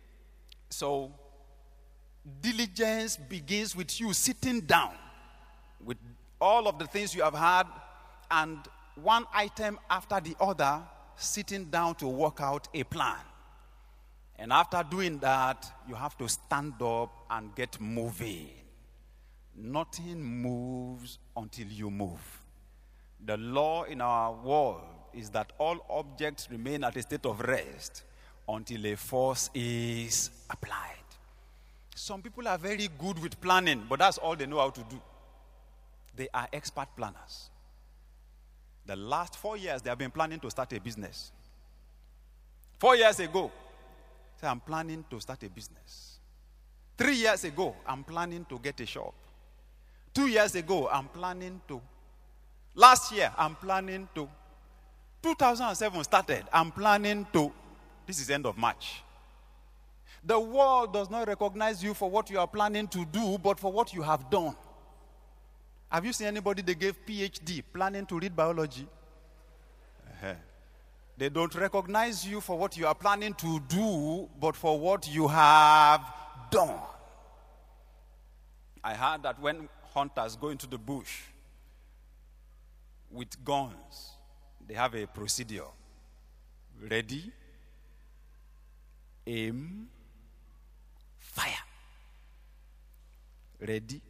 So, diligence begins with you sitting down with all of the things you have had and one item after the other, sitting down to work out a plan. And after doing that, you have to stand up and get moving. Nothing moves until you move. The law in our world is that all objects remain at a state of rest until a force is applied. Some people are very good with planning, but that's all they know how to do. They are expert planners. The last four years, they have been planning to start a business. Four years ago, say, I'm planning to start a business. Three years ago, I'm planning to get a shop. Two years ago, I'm planning to. Last year, I'm planning to. two thousand seven started, I'm planning to. This is end of March. The world does not recognize you for what you are planning to do, but for what you have done. Have you seen anybody they gave P H D planning to read biology? Uh-huh. They don't recognize you for what you are planning to do, but for what you have done. I heard that when hunters go into the bush with guns, they have a procedure. Ready, aim, fire. Ready,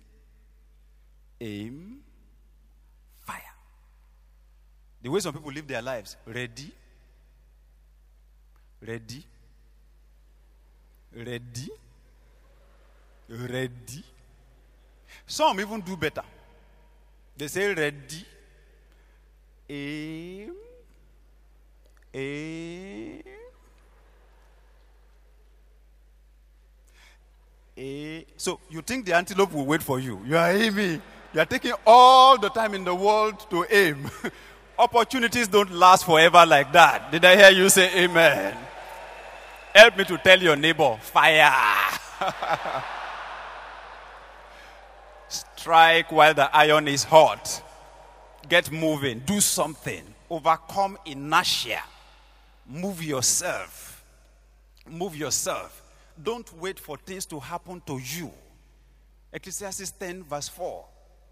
aim, fire. The way some people live their lives. Ready, ready, ready, ready. Some even do better. They say ready, aim, aim, aim. So you think the antelope will wait for you. You are aiming. You are taking all the time in the world to aim. Opportunities don't last forever like that. Did I hear you say amen? Help me to tell your neighbor, fire. Strike while the iron is hot. Get moving. Do something. Overcome inertia. Move yourself. Move yourself. Don't wait for things to happen to you. Ecclesiastes ten verse four.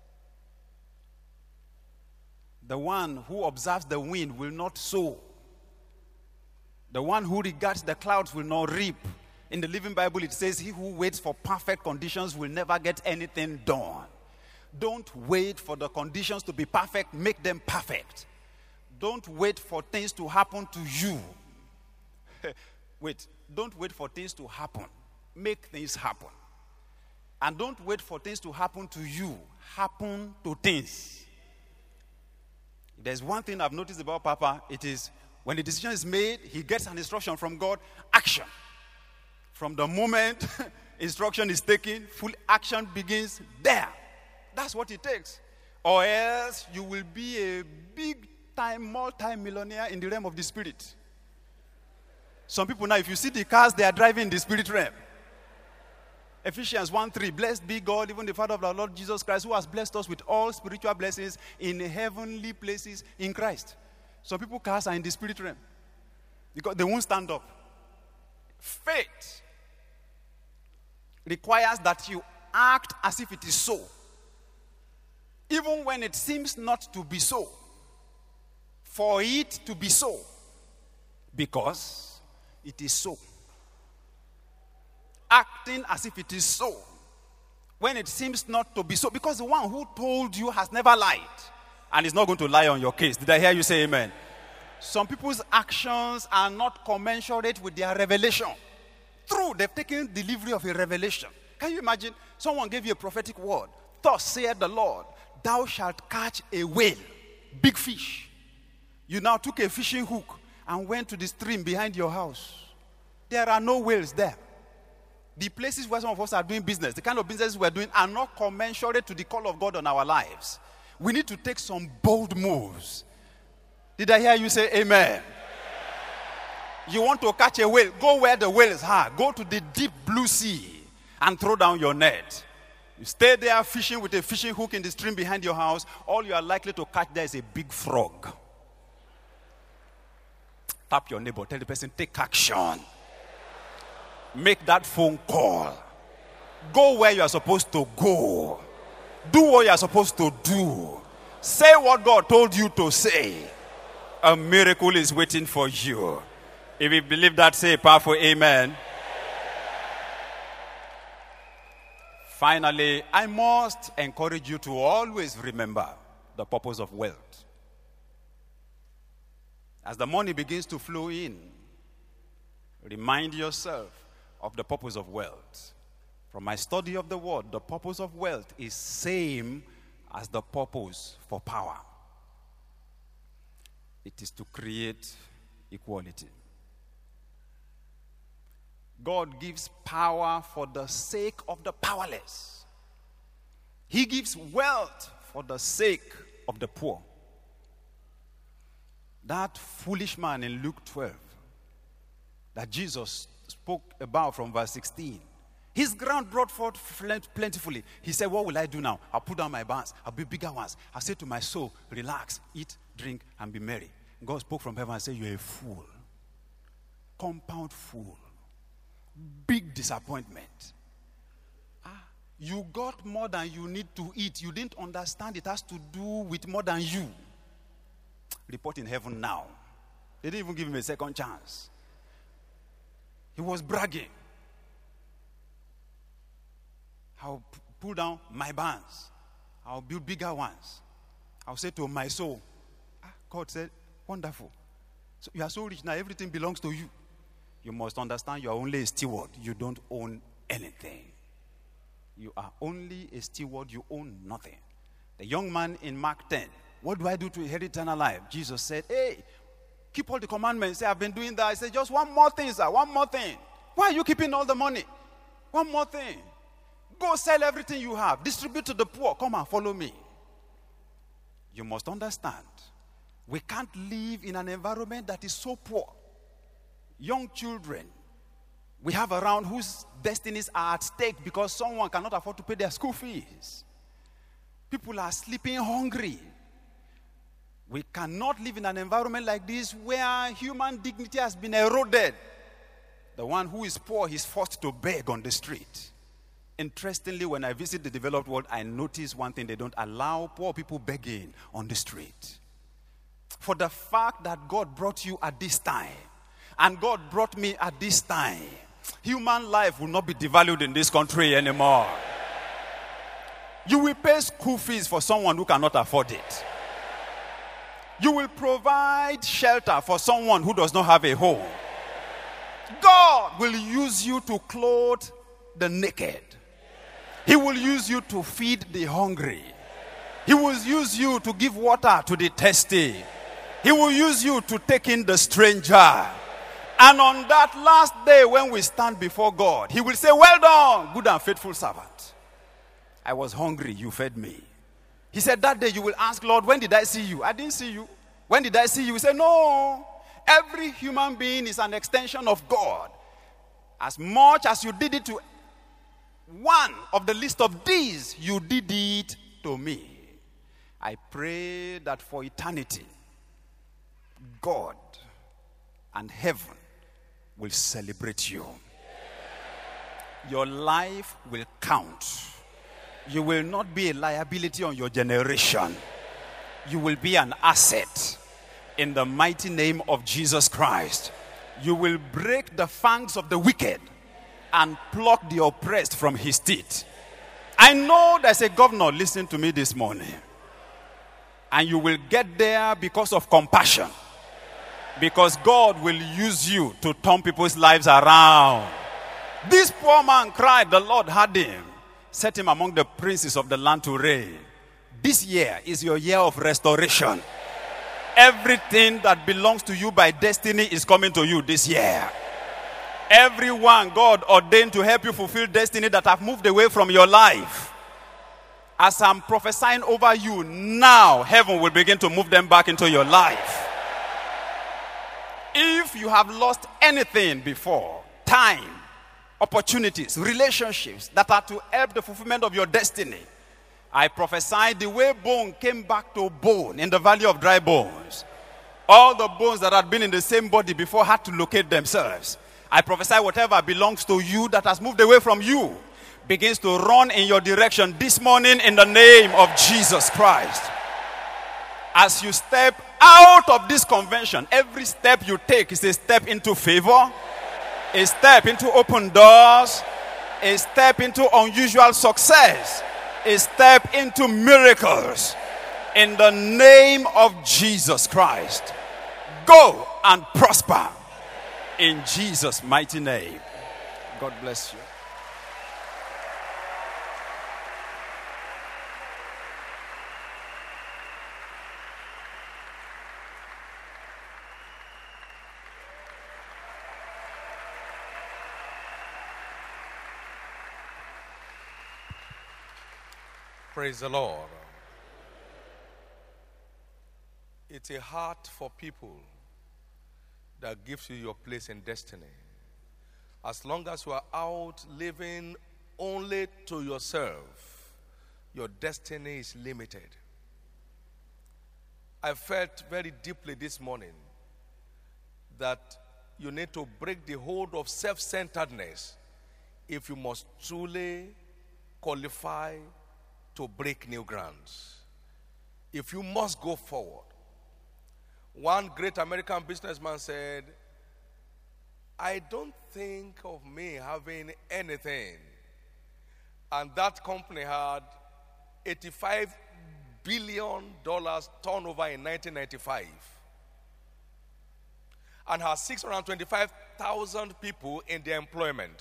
The one who observes the wind will not sow. The one who regards the clouds will not reap. In the Living Bible, it says, he who waits for perfect conditions will never get anything done. Don't wait for the conditions to be perfect. Make them perfect. Don't wait for things to happen to you. Wait. Don't wait for things to happen. Make things happen. And don't wait for things to happen to you. Happen to things. There's one thing I've noticed about Papa. It is when the decision is made, he gets an instruction from God. Action. From the moment instruction is taken, full action begins there. That's what it takes. Or else you will be a big-time, multi-millionaire in the realm of the spirit. Some people now, if you see the cars they are driving in the spirit realm. Ephesians one three, blessed be God, even the Father of our Lord Jesus Christ, who has blessed us with all spiritual blessings in heavenly places in Christ. Some people cars are in the spirit realm because they won't stand up. Faith requires that you act as if it is so, even when it seems not to be so, for it to be so, because it is so. Acting as if it is so, when it seems not to be so, because the one who told you has never lied and is not going to lie on your case. Did I hear you say amen? Some people's actions are not commensurate with their revelation. True, they've taken delivery of a revelation. Can you imagine? Someone gave you a prophetic word. Thus saith the Lord, thou shalt catch a whale, big fish. You now took a fishing hook and went to the stream behind your house. There are no whales there. The places where some of us are doing business, the kind of businesses we're doing, are not commensurate to the call of God on our lives. We need to take some bold moves. Did I hear you say amen? You want to catch a whale, go where the whales are. Go to the deep blue sea and throw down your net. You stay there fishing with a fishing hook in the stream behind your house. All you are likely to catch there is a big frog. Tap your neighbor, tell the person, take action. Make that phone call. Go where you are supposed to go. Do what you are supposed to do. Say what God told you to say. A miracle is waiting for you. If you believe that, say a powerful amen. Finally, I must encourage you to always remember the purpose of wealth. As the money begins to flow in, remind yourself of the purpose of wealth. From my study of the word, the purpose of wealth is same as the purpose for power. It is to create equality. God gives power for the sake of the powerless. He gives wealth for the sake of the poor. That foolish man in Luke twelve that Jesus spoke about from verse sixteen. His ground brought forth plentifully. He said, what will I do now? I'll put down my barns. I'll build bigger ones. I'll say to my soul, relax, eat, drink, and be merry. God spoke from heaven and said, you're a fool. Compound fool. Big disappointment. Ah, you got more than you need to eat. You didn't understand it has to do with more than you. Report in heaven now. They didn't even give him a second chance. He was bragging. I'll pull down my barns. I'll build bigger ones. I'll say to my soul, ah, God said, wonderful. So you are so rich now, everything belongs to you. You must understand you are only a steward. You don't own anything. You are only a steward. You own nothing. The young man in Mark ten, what do I do to inherit eternal life? Jesus said, hey, keep all the commandments. Say, I've been doing that. I said, just one more thing, sir. One more thing. Why are you keeping all the money? One more thing. Go sell everything you have. Distribute to the poor. Come and follow me. You must understand, we can't live in an environment that is so poor. Young children we have around whose destinies are at stake because someone cannot afford to pay their school fees. People are sleeping hungry. We cannot live in an environment like this where human dignity has been eroded. The one who is poor is forced to beg on the street. Interestingly, when I visit the developed world, I notice one thing: they don't allow poor people begging on the street. For the fact that God brought you at this time, and God brought me at this time, human life will not be devalued in this country anymore. You will pay school fees for someone who cannot afford it. You will provide shelter for someone who does not have a home. God will use you to clothe the naked. He will use you to feed the hungry. He will use you to give water to the thirsty. He will use you to take in the stranger. And on that last day when we stand before God, he will say, well done, good and faithful servant. I was hungry, you fed me. He said that day you will ask, Lord, when did I see you? I didn't see you. When did I see you? He said, no. Every human being is an extension of God. As much as you did it to one of the list of these, you did it to me. I pray that for eternity, God and heaven will celebrate you. Your life will count. You will not be a liability on your generation. You will be an asset in the mighty name of Jesus Christ. You will break the fangs of the wicked and pluck the oppressed from his teeth. I know there's a governor listening to me this morning. And you will get there because of compassion. Because God will use you to turn people's lives around. This poor man cried, the Lord heard him, set him among the princes of the land to reign. This year is your year of restoration. Everything that belongs to you by destiny is coming to you this year. Everyone God ordained to help you fulfill destiny that have moved away from your life. As I'm prophesying over you now, heaven will begin to move them back into your life. If you have lost anything before, time, opportunities, relationships that are to help the fulfillment of your destiny, I prophesy the way bone came back to bone in the valley of dry bones. All the bones that had been in the same body before had to locate themselves. I prophesy whatever belongs to you that has moved away from you begins to run in your direction this morning in the name of Jesus Christ. As you step out of this convention, every step you take is a step into favor, a step into open doors, a step into unusual success, a step into miracles in the name of Jesus Christ. Go and prosper in Jesus' mighty name. God bless you. Praise the Lord. It's a heart for people that gives you your place in destiny. As long as you are out living only to yourself, your destiny is limited. I felt very deeply this morning that you need to break the hold of self-centeredness if you must truly qualify to break new grounds. If you must go forward. One great American businessman said, I don't think of me having anything. And that company had eighty-five billion dollars turnover in nineteen ninety-five. And has six hundred twenty-five thousand people in their employment.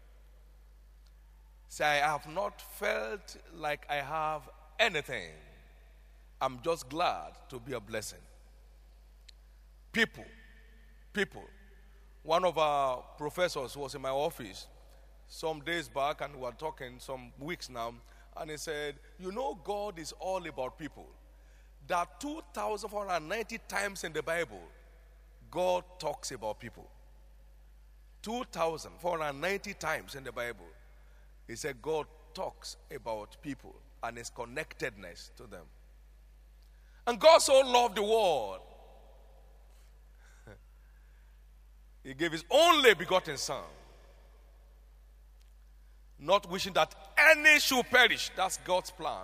Say, I have not felt like I have anything. I'm just glad to be a blessing. People, people. One of our professors was in my office some days back, and we were talking some weeks now, and he said, you know, God is all about people. There are two thousand four hundred ninety times in the Bible, God talks about people. two thousand four hundred ninety times in the Bible. He said God talks about people and his connectedness to them. And God so loved the world, he gave his only begotten Son, not wishing that any should perish. That's God's plan.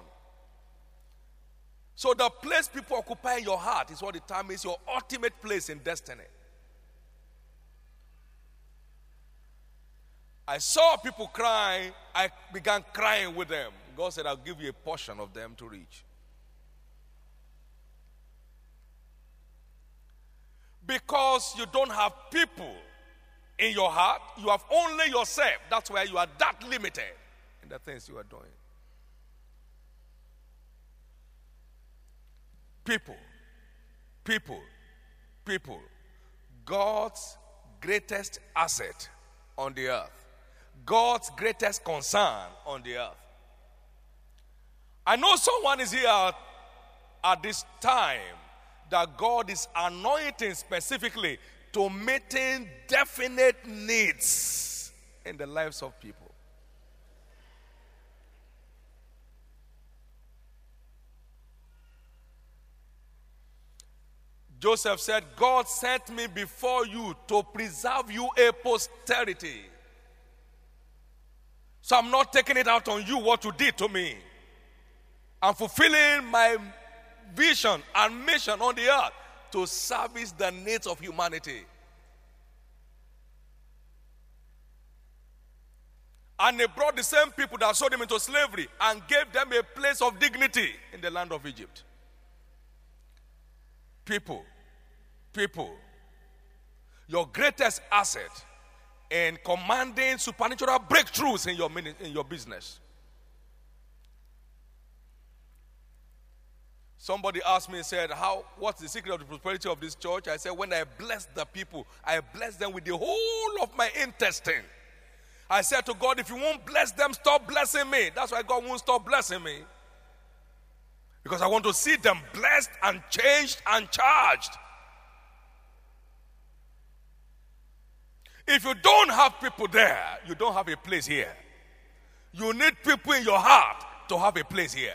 So the place people occupy in your heart is what determines your ultimate place in destiny. I saw people crying. I began crying with them. God said, I'll give you a portion of them to reach. Because you don't have people in your heart, you have only yourself. That's why you are that limited in the things you are doing. People, people, people. God's greatest asset on the earth. God's greatest concern on the earth. I know someone is here at, at this time that God is anointing specifically to meeting definite needs in the lives of people. Joseph said, God sent me before you to preserve you a posterity. So I'm not taking it out on you what you did to me. I'm fulfilling my vision and mission on the earth to service the needs of humanity. And they brought the same people that sold them into slavery and gave them a place of dignity in the land of Egypt. People, people, Your greatest asset in commanding supernatural breakthroughs in your, in your business. Somebody asked me and said, "How? What's the secret of the prosperity of this church?" I said, when I bless the people, I bless them with the whole of my intestine. I said to God, if you won't bless them, stop blessing me. That's why God won't stop blessing me. Because I want to see them blessed and changed and charged. If you don't have people there, you don't have a place here. You need people in your heart to have a place here.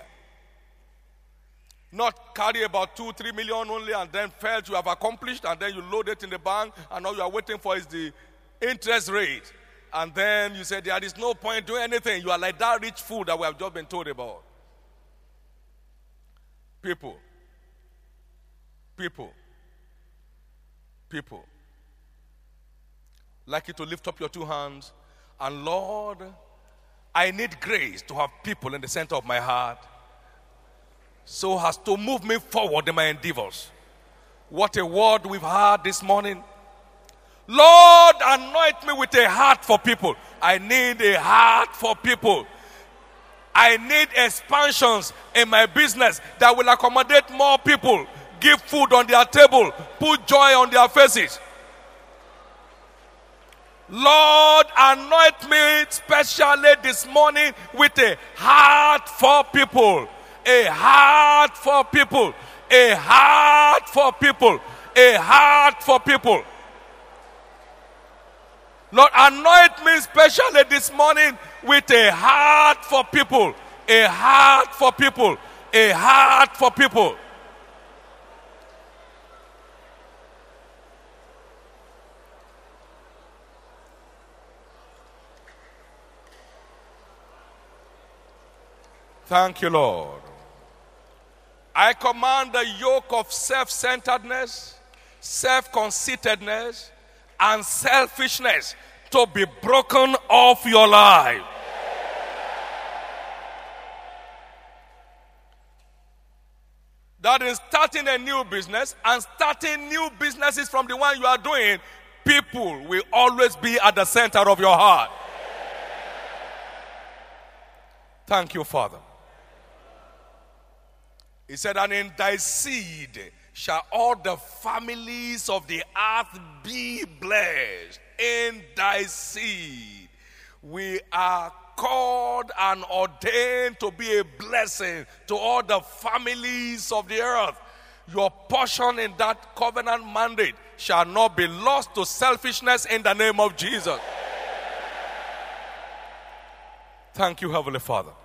Not carry about two, three million only and then felt you have accomplished and then you load it in the bank and all you are waiting for is the interest rate. And then you say there is no point doing anything. You are like that rich fool that we have just been told about. People. People. People. I'd like you to lift up your two hands. And Lord, I need grace to have people in the center of my heart so as to move me forward in my endeavors. What a word we've heard this morning. Lord, anoint me with a heart for people. I need a heart for people. I need expansions in my business that will accommodate more people, give food on their table, put joy on their faces. Lord, anoint me especially this morning with a heart for people. A heart for people. A heart for people. A heart for people. Lord, anoint me especially this morning with a heart for people. A heart for people. A heart for people. Thank you, Lord. I command the yoke of self-centeredness, self-conceitedness, and selfishness to be broken off your life. That is starting a new business and starting new businesses from the one you are doing. People will always be at the center of your heart. Thank you, Father. He said, and in thy seed shall all the families of the earth be blessed. In thy seed. We are called and ordained to be a blessing to all the families of the earth. Your portion in that covenant mandate shall not be lost to selfishness in the name of Jesus. Thank you, Heavenly Father.